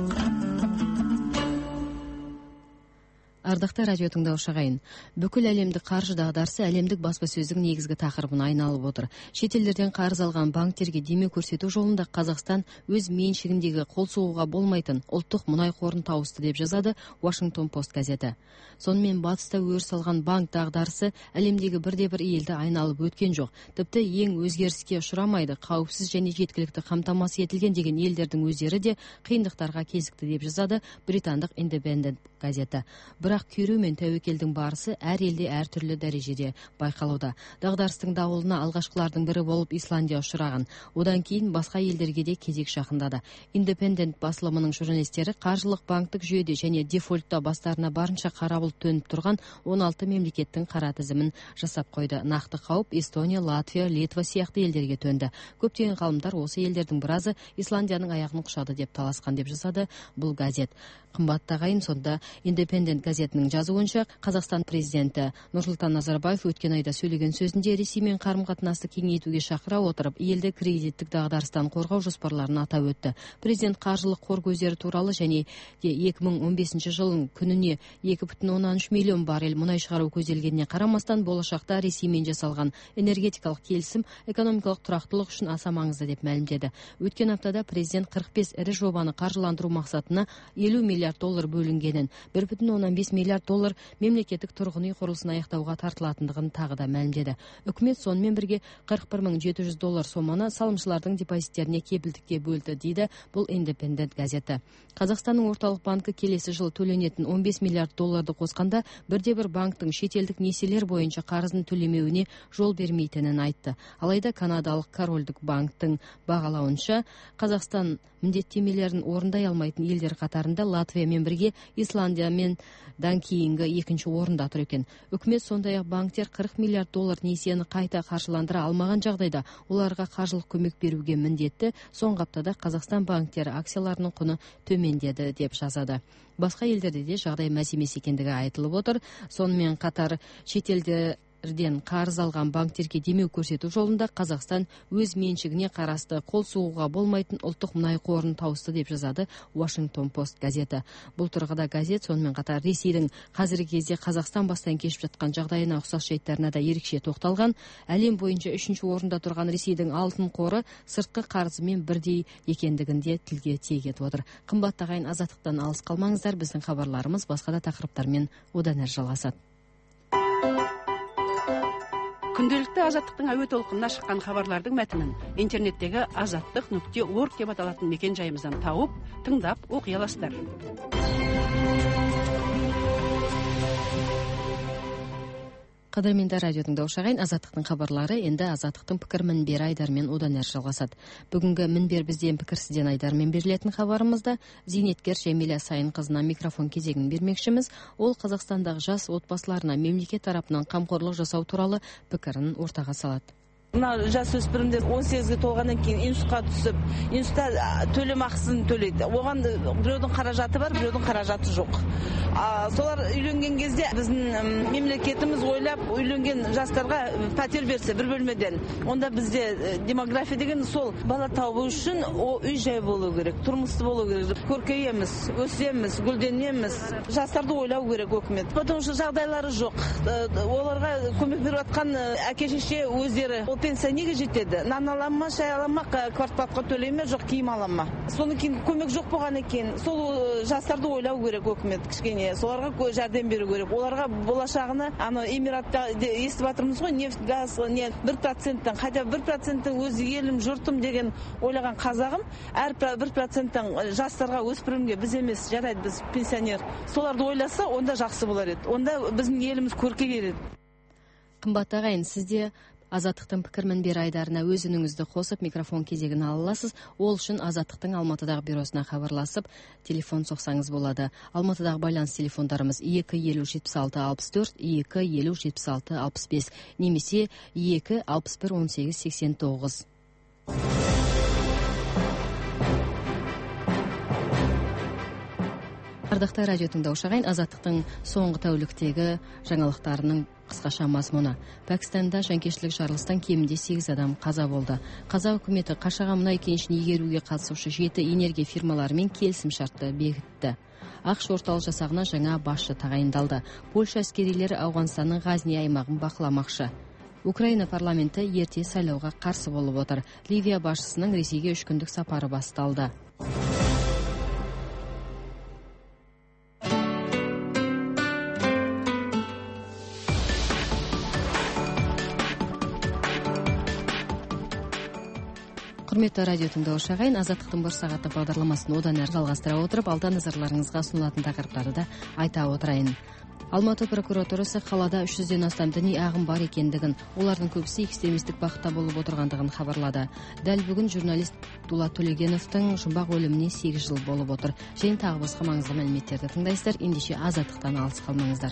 Ардақты радио тыңдаушы ағайын, бүкіл әлемдік қаржы дағдарысы әлемдік баспасөздің негізгі тақырыбына айналып отыр. Шетелдерден қарыз алған банктерге демеу көрсету жолында Қазақстан өз меншігіндегі қол соғуға болмайтын ұлттық мұнай қорын тауысты деп жазады Washington Post газеті. Сонымен батыста өріс алған банк дағдарысы әлемдегі бірде-бір елді айналып өткен жоқ. Тіпті ең өзгеріске ұшырамайды, қауіпсіз және жеткілікті қамтамасыз етілген деген елдердің өздері де қиындықтарға кезікті деп жазады британдық Independent газеті. Бірақ күйреу мен тәуекелдің барысы әр елде әртүрлі дәрежеде байқалуда. Дағдарыстың дауылына алғашқылардың бірі болып Исландия ұшыраған. Одан кейін басқа елдерге де кезек жақындады. Independent басылымының журналистері қаржылық банктік жүйеде және дефолтта бастарына барынша қара бұлт төніп тұрған 16 мемлекеттің қара тізімін жасап қойды. Нақты қауіп Эстония, Латвия, Литва сияқты елдерге төнді. Көптеген ғалымдар осы елдердің біразы Исландияның аяғын құшады деп таласқан деп жазады бұл газет. Қымбатты ағайын, сонда Independent газетінің жазуынша Қазақстан президенті Нұрсұлтан Назарбаев өткен айда сөйлеген сөзінде Ресеймен қарым-қатынасты кеңейтуге шақыра отырып, елді кредиттік дағдарыстан қорғау жоспарларын атап өтті. Президент қаржылық қор көздері туралы және 2015 жылын күніне 2,3 миллион баррель мұнай шығару көзделгеніне қарамастан, болашақта Ресеймен жасалған энергетикалық келісім экономикалық тұрақтылық үшін аса маңызды деп мәлімдеді. Өткен аптада президент 45 ірі жобаны қаржыландыру мақсатына $50 миллиард бөлінгенін, $1,15 миллиард доллар мемлекеттік тұрғын үй құрылысын аяқтауға тартылатындығын тағы да мәлімдеді. Үкімет сонымен бірге 41.700 доллар соманы салымшылардың депозиттеріне кепілдікке бөлді дейді бұл Independent газеті. Қазақстанның орталық банкі келесі жыл төленетін 15 миллиард долларды қосқанда бірде-бір банктың шетелдік несиелер бойынша қарызын төлемеуіне жол бермейтінін айтты. Алайда канадалық корольдік банктың бағалауынша Қазақстан міндеттемелерін орындай алмайтын елдер қатарында Латвиямен бірге Исландиямен кейінгі екінші орында тұр екен. Үкімет сондай-ақ банктер 40 миллиард доллар несиені қайта қаржыландыра алмаған жағдайда оларға қаржылық көмек беруге міндетті. Соңғы аптада Қазақстан банктері акцияларының құны төмендеді деп жазады. Басқа елдерде де жағдай мәз емес екендігі айтылып отыр. Сонымен қатар шетелдерден қарыз алған банктерге демеу көрсету жолында Қазақстан өз меншігіне қарасты қол сұғуға болмайтын ұлттық мұнай қорын тауысты деп жазады Washington Post газеті. Бұл тұрғыда газет сонымен қатар Ресейдің қазіргі кезде Қазақстан бастан кешіп жатқан жағдайына ұқсас жайттарына да ерекше тоқталған. Әлем бойынша 3-ші орында тұрған Ресейдің алтын қоры сыртқы қарызымен бірдей екендігінде тілге тиек етіп отыр. Қымбатты ағайын, азаттықтан алыс қалмаңыздар, біздің хабарларымыз басқа да тақырыптармен одан әрі жалғасады. Күнделікті азаттықтың әуе толқынына шыққан хабарлардың мәтінін интернеттегі azattik.org деп аталатын мекен жайымыздан тауып, тыңдап оқи аласыздар. Қадірменді радио тыңдаушы ағайын, азаттықтың хабарлары енді азаттықтың пікір мінбері Айдармен одан әрі жалғасады. Бүгінгі мінбер бізден пікір сізден Айдармен берілетін хабарымызда зейнеткер Жәмила Сайынқызына микрофон кезегін бермекшіміз. Ол Қазақстандағы жас отбасыларына мемлекет тарапынан қамқорлық жасау туралы пікірін ортаға салады. Мына жасөспірімдер 18-ге толғаннан кейін институтқа түсіп, институтта төлем ақысын төлейді. Оған біреудің қаражаты бар, біреудің қаражаты жоқ. Солар үйленген кезде біздің мемлекетіміз ойлап үйленген жастарға пәтер берсе бір бөлмеден. Онда бізде демография деген сол бала табу үшін үй жай болу керек, тұрмысты болу керек. Көркейеміз, өсеміз, гүлденеміз. Жастарды ойлау керек өкімет. Потому что жағдайлары жоқ. Оларға көмек беріп жатқан әке-шеше өздері пенсия неге жетеді? Нан алам ма, шай алам ма, квартплатқа төлей ме, жоқ киім алам ма? Содан кейін көмек жоқ болған екен. Сол жастарды ойлау керек өкімет кішкене. Соларға жәрдем беру керек. Оларға болашағына Эмиратта естіп жатырмыз ғой, нефть, газ, 1%-тен, хотя 1%-тен өз елім, жұртым деген ойлаған қазағым, әр 1%-тен жастарға, өспірімге біз емес, жарайды біз пенсионер. Соларды ойласа, онда жақсы болар еді. Онда біздің еліміз көркейер еді. Қымбатты ағайын, сізде Азаттықтың пікір мінбері Айдарына өз үніңізді қосып, микрофон кезегін ала аласыз. Ол үшін Азаттықтың Алматыдағы бюросына хабарласып, телефон соқсаңыз болады. Алматыдағы байланыс телефондарымыз 2507664, 2507665, немесе 2611889. Ардақты радио тыңдаушы ағайын, Азаттықтың соңғы тәуліктегі жаңалықтарының қысқаша мазмұны. Пәкістанда жанкештілік жарылыстан кемінде 8 адам қаза болды. Қазақ үкіметі Қашаған мұнай кенішін игеруге қатысушы 7 энергия фирмаларымен келісімшартты бекітті. Ақш орталық жасағына жаңа басшы тағайындалды. Польша әскерилері Ауғанстанның Ғазни аймағын бақыламақшы. Украина парламенті ерте сайлауға қарсы болып отыр. Ливия басшысының Ресейге 3 күндік сапары басталды. Құрметті радио тыңдаушы ағайын, Азаттықтың бір сағаты бағдарламасын одан әрі жалғастыра отырып, алда назарларыңызға ұсынылатын тақырыптарды да айта отырайын. Алматы прокуратурасы қалада 300-ден астам діни ағым бар екендігін, олардың көбісі экстремистік бағытта болып отырғандығын хабарлады. Дәл бүгін журналист Дулат Төлегеновтың жұмбақ өліміне 8 жыл болып отыр. Және тағы басқа маңызды мәліметтерді тыңдайсыздар. Ендеше Азаттықтан алыс қалмаңыздар.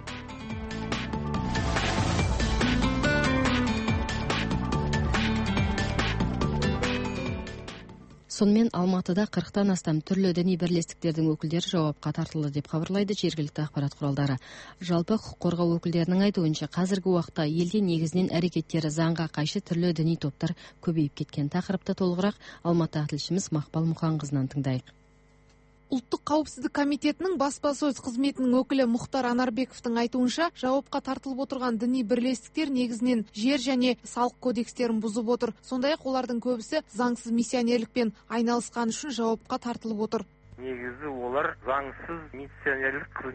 Сонымен Алматыда 40-тан астам түрлі діни бірлестіктердің өкілдері жауапқа тартылды деп хабарлайды жергілікті ақпарат құралдары. Жалпы құқық қорғау өкілдерінің айтуынша қазіргі уақытта елде негізінен әрекеттері заңға қайшы түрлі діни топтар көбейіп кеткен. Тақырыпты толығырақ Алматы тілшіміз Мақпал Мұханқызынан тыңдайық. Ұлттық қауіпсіздік комитетінің баспасөз қызметінің өкілі Мұхтар Анарбековтың айтуынша, жауапқа тартылып отырған діни бірлестіктер негізінен жер және салық кодекстерін бұзып отыр. Сондай-ақ олардың көбісі заңсыз миссионерлікпен айналысқан үшін жауапқа тартылып отыр. Негізі олар заңсыз миссионерлік қызмет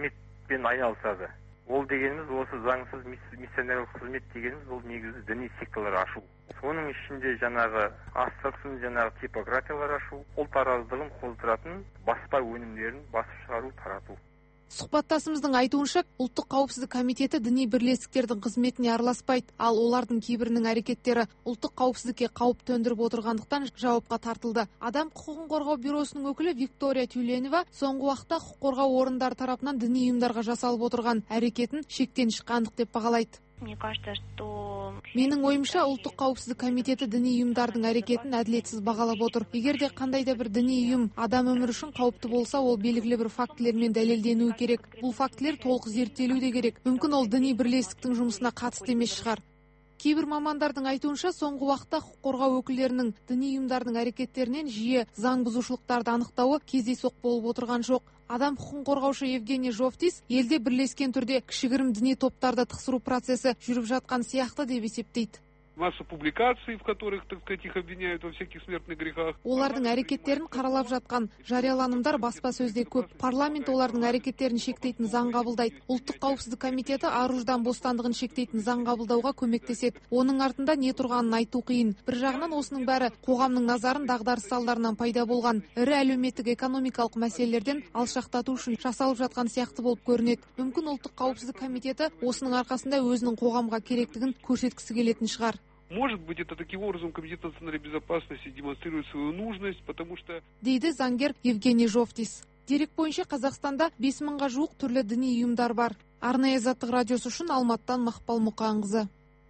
қызметпен айналысады. Ол дегеніміз осы заңсыз миссионерлік қызмет дегеніміз ол негізі діни секталар ашу. Соның ішінде жаңағы астырсын, жаңағы типографиялар ашу, ұлт араздығын қоздыратын баспа өнімдерін басып шығару, тарату. Сұхбаттасымыздың айтуынша, ұлттық қауіпсіздік комитеті діни бірлестіктердің қызметіне араласпайды, ал олардың кейбірінің әрекеттері ұлттық қауіпсіздікке қауіп төндіріп отырғандықтан жауапқа тартылды. Адам құқығын қорғау бюросының өкілі Виктория Тюленова соңғы уақытта құқық қорғау орындары тарапынан діни ұйымдарға жасалып отырған әрекетін шектен шыққандық деп бағалайды. Менің ойымша, ұлттық қауіпсіздік комитеті діни ұйымдардың әрекетін әділетсіз бағалап отыр. Егер де қандай да бір діни ұйым адам өмірі үшін қауіпті болса, ол белгілі бір фактілермен дәлелденуі керек. Бұл фактілер толық зерттелуі де керек. Мүмкін ол діни бірлестіктің жұмысына қатысты емес шығар. Кейбір мамандардың айтуынша, соңғы уақытта құқық қорғау өкілдерінің діни ұйымдардың әрекеттерінен жиі заң бұзушылықтарды анықтауы кездейсоқ болып отырған жоқ. Адам құқығын қорғаушы Евгений Жовтис елде бірлескен түрде кішігірім діни топтарды тықсыру процесі жүріп жатқан сияқты деп есептейді. Масса публикаций, в которых, так сказать, их обвиняют во всяких смертных грехах. Олардың әрекеттерін қаралап жатқан жарияланымдар баспасөзде көп. Парламент олардың әрекеттерін шектейтін заң қабылдайды. Ұлттық қауіпсіздік комитеті ар-ұждан бостандығын шектейтін заң қабылдауға көмектеседі. Оның артында не тұрғанын айту қиын. Бір жағынан осының бәрі қоғамның назарын дағдарыс салдарынан пайда болған ірі әлеуметтік экономикалық мәселелерден алшақтату үшін жасалып жатқан сияқты болып көрінеді. Мүмкін ұлттық қауіпсіздік комитеті осының арқасында өзінің қоғамға керектігін көрсеткісі келетін шығар. Может быть, это таким образом Комитет национальной безопасности демонстрирует свою нужность, потому что... Дейді заңгер Евгений Жовтис. Дерек бойынша Қазақстанда 5000-ға жуық түрлі діни ұйымдар бар. Арнайы Азаттық радиосы үшін Алматтан Мақпал Мұқанқызы.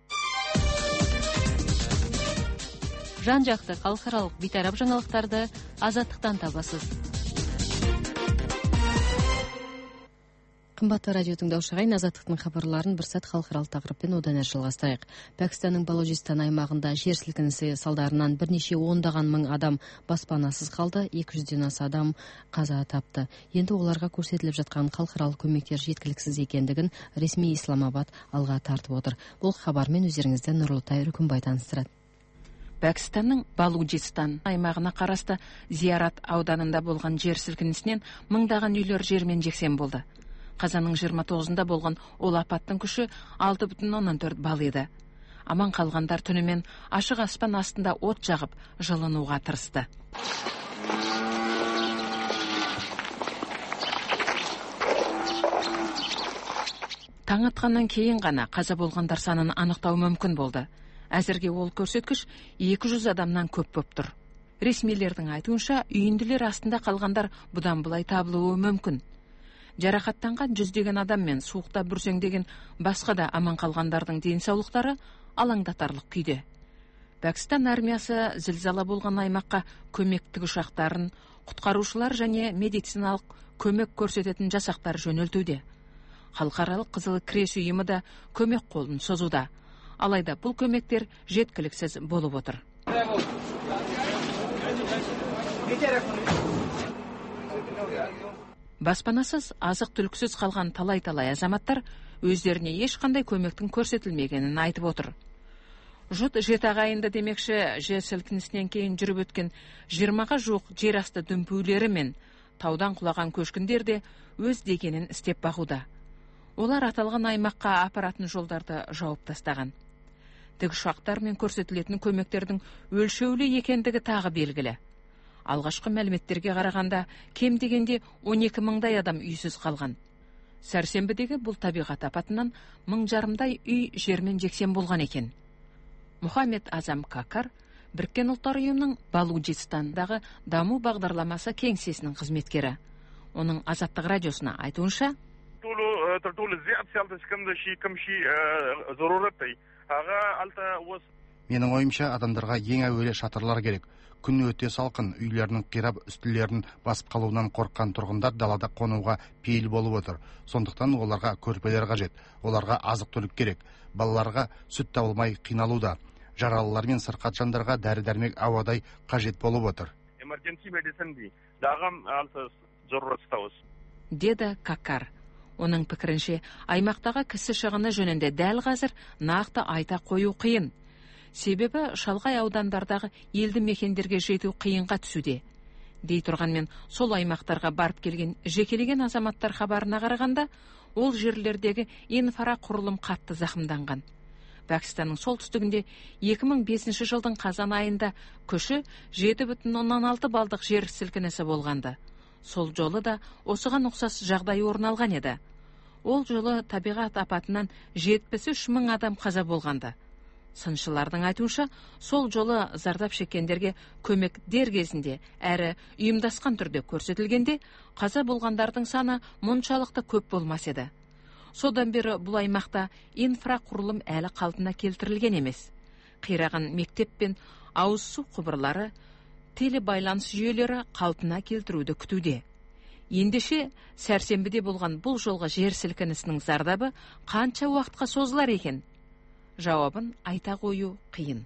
Жан-жақты халықаралық бейтарап жаңалықтарды Азаттықтан табасыз. Қымбатты радио тыңдаушылар, Азаттықтың хабарларын бір сәт халықаралық тақырыппен одан әрі жалғастырайық. Пәкістанның Балужистан аймағында жер сілкінісі салдарынан бірнеше ондаған мың адам баспанасыз қалды, 200-ден аса адам қаза тапты. Енді оларға көрсетіліп жатқан халықаралық көмектер жеткіліксіз екендігін ресми Исламабад алға тартып отыр. Бұл хабармен өздеріңізді Нұрлытай Үркімбай таныстырады. Пәкістанның Балужистан аймағына қарасты Зиярат ауданында болған жер сілкінісінен мыңдаған үйлер жермен жексен болды. Қазанның 29-ында болған ол апаттың күші 6,4 балл еді. Аман қалғандар түнімен ашық аспан астында от жағып жылынуға тырысты. Таң атқаннан кейін ғана қаза болғандар санын анықтау мүмкін болды. Әзірге ол көрсеткіш 200 адамнан көп боп тұр. Ресмилердің айтуынша, үйінділер астында қалғандар бұдан былай табылуы мүмкін. Жарақаттанған жүздеген адам мен суықта бүрсеңдеген басқа да аман қалғандардың денсаулықтары алаңдатарлық күйде. Пәкістан армиясы зілзала болған аймаққа көмектік ұшақтарын, құтқарушылар және медициналық көмек көрсететін жасақтар жөнелтуде. Халықаралық Қызыл Крест ұйымы да көмек қолын созуда. Алайда бұл көмектер жеткіліксіз болып отыр. Баспанасыз, азық түліксіз қалған талай-талай азаматтар өздеріне ешқандай көмектің көрсетілмегенін айтып отыр. Жұт жеті ағайынды демекші жер сілкінісінен кейін жүріп өткен 20-ға жуық жер асты дүмпулері мен таудан құлаған көшкіндер де өз дегенін істеп бағуда. Олар аталған аймаққа апаратын жолдарды жауып тастаған. Тікұшақтар мен көрсетілетін көмектердің өлшеулі екендігі тағы белгілі. Алғашқы мәліметтерге қарағанда кем дегенде 12 мыңдай адам үйсіз қалған. Сәрсенбідегі бұл табиғат апатынан 1500 үй жермен жексен болған екен. Мұхаммед Азам Какар, Біріккен ұлттар ұйымының Балужистандағы даму бағдарламасы кеңсесінің қызметкері. Оның Азаттық радиосына айтуынша, менің ойымша адамдарға ең әуелі шатырлар керек. Күн өте салқын, үйлерінің қирап үстілерін басып қалуынан қорыққан тұрғындар далада қонуға пейіл болып отыр. Сондықтан оларға көрпелер қажет, оларға азық-түлік керек. Балаларға сүт табылмай қиналуда. Жаралылар мен сырқат жандарға дәрі-дәрмек ауадай қажет болып отыр. Деді Какар. Оның пікірінше, аймақтағы кісі шығыны жөнінде дәл қазір нақты айта қою қиын. Себебі шалғай аудандардағы елді мекендерге жету қиынға түсуде. Дей тұрғанмен сол аймақтарға барып келген жекелеген азаматтар хабарына қарағанда, ол жерлердегі инфрақұрылым қатты зақымданған. Пәкістанның солтүстігінде 2005 жылдың қазан айында күші 7,6 балдық жер сілкінісі болғанды. Сол жолы да осыған ұқсас жағдай орын алған еді. Ол жолы табиғат апатынан 73 мың адам қаза болғанды. Сыншылардың айтуынша, сол жолы зардап шеккендерге көмек дер кезінде әрі ұйымдасқан түрде көрсетілгенде, қаза болғандардың саны мұншалықты көп болмас еді. Содан бері бұл аймақта инфрақұрылым әлі қалпына келтірілген емес. Қираған мектеп пен ауыз су құбырлары, телебайланыс жүйелері қалпына келтіруді күтуде. Ендеше, сәрсенбіде болған бұл жолғы жер сілкінісінің зардабы қанша уақытқа созылар екен? Жауабын айта қою қиын.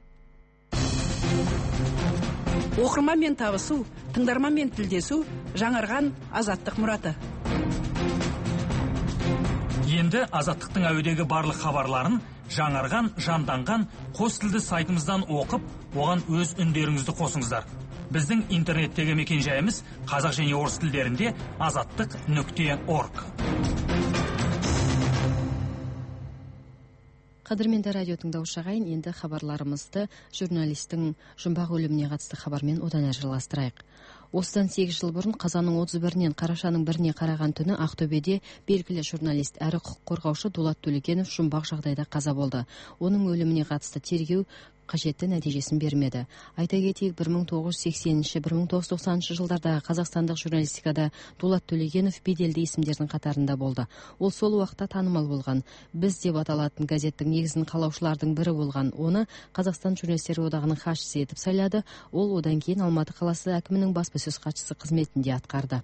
Оқырманмен табысу, тыңдарманмен тілдесу, жаңарған азаттық мұраты. Енді азаттықтың әуедегі барлық хабарларын жаңарған, жанданған қос тілді сайтымыздан оқып, оған өз үндеріңізді қосыңыздар. Біздің интернеттегі мекенжайымыз қазақ және орыс тілдерінде azаттық.org. Қадірменді радио тыңдаушы ағайын, енді хабарларымызды журналистің жұмбақ өліміне қатысты хабармен одан әрі жалғастырайық. Осыдан 8 жыл бұрын қазанның 31-нен қарашаның 1-не қараған түні Ақтөбеде белгілі журналист әрі құқық қорғаушы Дулат Төлегенов жұмбақ жағдайда қаза болды. Оның өліміне қатысты тергеу қажетті нәтижесін бермеді. Айта кетейік, 1980-1990 жылдардағы қазақстандық журналистикада Дулат Төлегенов беделді есімдердің қатарында болды. Ол сол уақытта танымал болған. Біз деп аталатын газеттің негізін қалаушылардың бірі болған. Оны Қазақстан журналистері одағының хатшысы етіп сайлады. Ол одан кейін Алматы қаласы әкімінің баспасөз хатшысы қызметінде атқарды.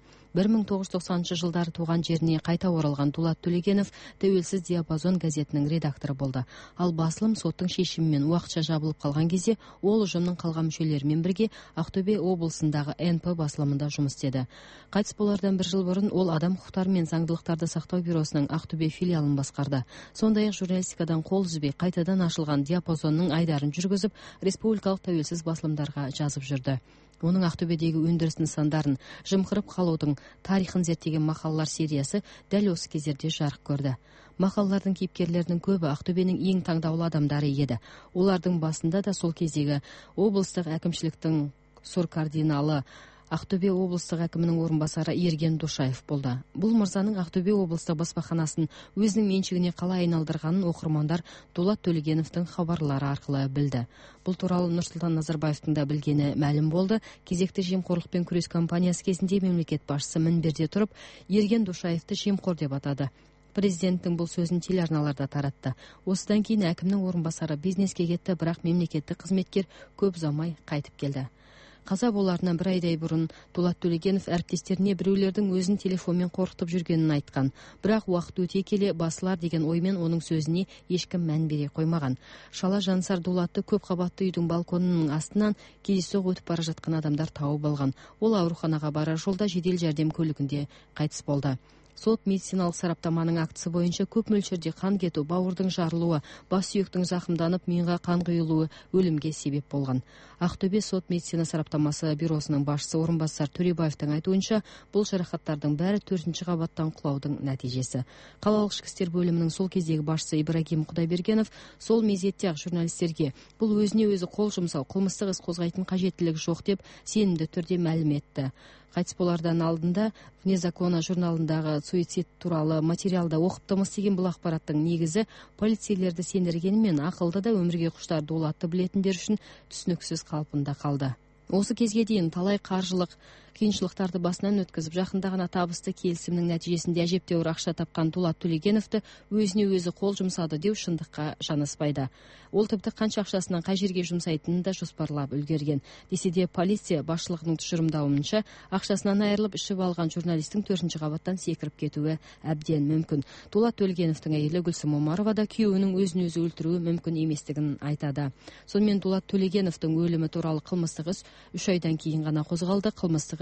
1990 жылдары туған жеріне қайта оралған Дулат Төлегенов Тәуелсіз диапазон газетінің редакторы болды. Ал басылым соттың шешімімен уақытша жабылып қалған кезде ол ұжымның қалған мүшелерімен бірге Ақтөбе облысындағы НП басылымында жұмыс істеді. Қайтыс болардан 1 жыл бұрын ол адам құқықтары мен заңдылықтарды сақтау бюросының Ақтөбе филиалын басқарды. Сондай-ақ журналистикадан қол үзбей қайтадан ашылған диапазонның айдарын жүргізіп, республикалық тәуелсіз басылымдарға жазып жүрді. Оның Ақтөбедегі өндіріс нысандарын, жымқырып қалудың тарихын зерттеген мақалалар сериясы дәл осы кездерде жарық көрді. Мақалалардың кейіпкерлерінің көбі Ақтөбенің ең таңдаулы адамдары еді. Олардың басында да сол кездегі облыстық әкімшіліктің сұркардиналы Ақтөбе облыстық әкімінің орынбасары Ерген Душаев болды. Бұл мырзаның Ақтөбе облыстық баспаханасын өзінің меншігіне қалай айналдырғанын оқырмандар Дулат Төлегеновтың хабарлары арқылы білді. Бұл туралы Нұрсұлтан Назарбаевтың да білгені мәлім болды. Кезекті жемқорлықпен күрес кампаниясы кезінде мемлекет басшысы мінберде тұрып, Ерген Душаевты жемқор деп атады. Президенттің бұл сөзін телеарналарда таратты. Осыдан кейін әкімнің орынбасары бизнеске кетті, бірақ мемлекеттік қызметкер көп ұзамай қайтып келді. Қаза боларынан 1 айдай бұрын Дулат Төлегенов әріптестеріне біреулердің өзін телефонмен қорқытып жүргенін айтқан. Бірақ уақыт өте келе басылар деген оймен оның сөзіне ешкім мән бере қоймаған. Шала жансар Дулатты көп қабатты үйдің балконының астынан кездейсоқ өтіп бара жатқан адамдар тауып алған. Ол ауруханаға барар жолда жедел жәрдем көлігінде қайтыс болды. Сот медициналық сараптаманың актісі бойынша көп мөлшерде қан кету, бауырдың жарылуы, бас сүйектің зақымданып, миға қан құйылуы өлімге себеп болған. Ақтөбе сот медицина сараптамасы бюросының басшысы орынбасар Төребаевтың айтуынша, бұл жарақаттардың бәрі 4-ші қабаттан құлаудың нәтижесі. Қалалық ішкі істер бөлімінің сол кездегі басшысы Ибрагим Құдайбергенов сол мезетте-ақ журналистерге бұл өзіне өзі қол жұмсау, қылмыстық іс қозғайтын қажеттілігі жоқ деп сенімді түрде мәлім етті. Қайтыс болардан алдында Вне закона журналындағы суицид туралы материалда оқыптымыз деген бұл ақпараттың негізі полицейлерді сендіргенімен ақылды да өмірге құштар Дулатты білетіндер үшін түсініксіз қалпында қалды. Осы кезге дейін талай қаржылық қиыншылықтарды басынан өткізіп, жақында ғана табысты келісімнің нәтижесінде әжептәуір ақша тапқан Дулат Төлегеновті өзіне өзі қол жұмсады деу шындыққа жанаспайды. Ол тіпті қанша ақшасынан қай жерге жұмсайтынын да жоспарлап үлгерген. Десе де полиция басшылығының тұжырымдауынша ақшасынан айырылып ішіп алған журналистің 4-ші қабаттан секіріп кетуі әбден мүмкін. Дулат Төлегеновтың әйелі Гүлсім Омарова да күйеуінің өзін өзі өлтіруі мүмкін еместігін айтады. Сонымен Дулат Төлегеновтың өлімі туралы қылмыстық іс 3 айдан кейін ғана қозғалды. Қылмыстық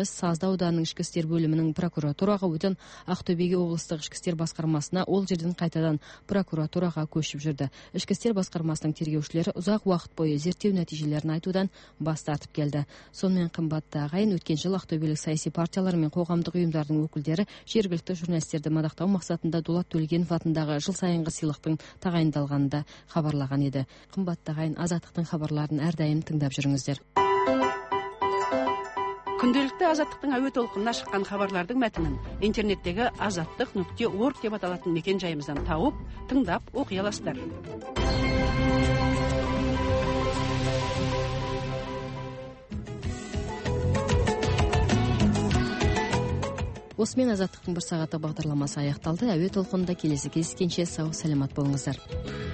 біз Сазды ауданының ішкі істер бөлімінің прокуратураға, өтін Ақтөбеге облыстық ішкі істер басқармасына, ол жерден қайтадан прокуратураға көшіп жүрді. Ішкі істер басқармасының тергеушілері ұзақ уақыт бойы зерттеу нәтижелерін айтудан бас тартып келді. Сонымен қымбатты ағайын, өткен жыл ақтөбелік саяси партиялар мен қоғамдық ұйымдардың өкілдері жергілікті журналистерді мадақтау мақсатында Дулат Төлегенов атындағы жыл сайынғы сыйлықтың тағайындалғанында хабарлаған еді. Қымбатты ағайын, Азаттықтың хабарларын әрдайым тыңдап жүріңіздер. Күнделікті Азаттықтың әуе толқынына шыққан хабарлардың мәтінін интернеттегі azаттық.org деп аталатын мекен жайымыздан тауып, тыңдап оқи аласыздар. Осымен Азаттықтың бір сағаты бағдарламасы аяқталды. Әуе толқынында келесі кездескенше сау, саламат болыңыздар.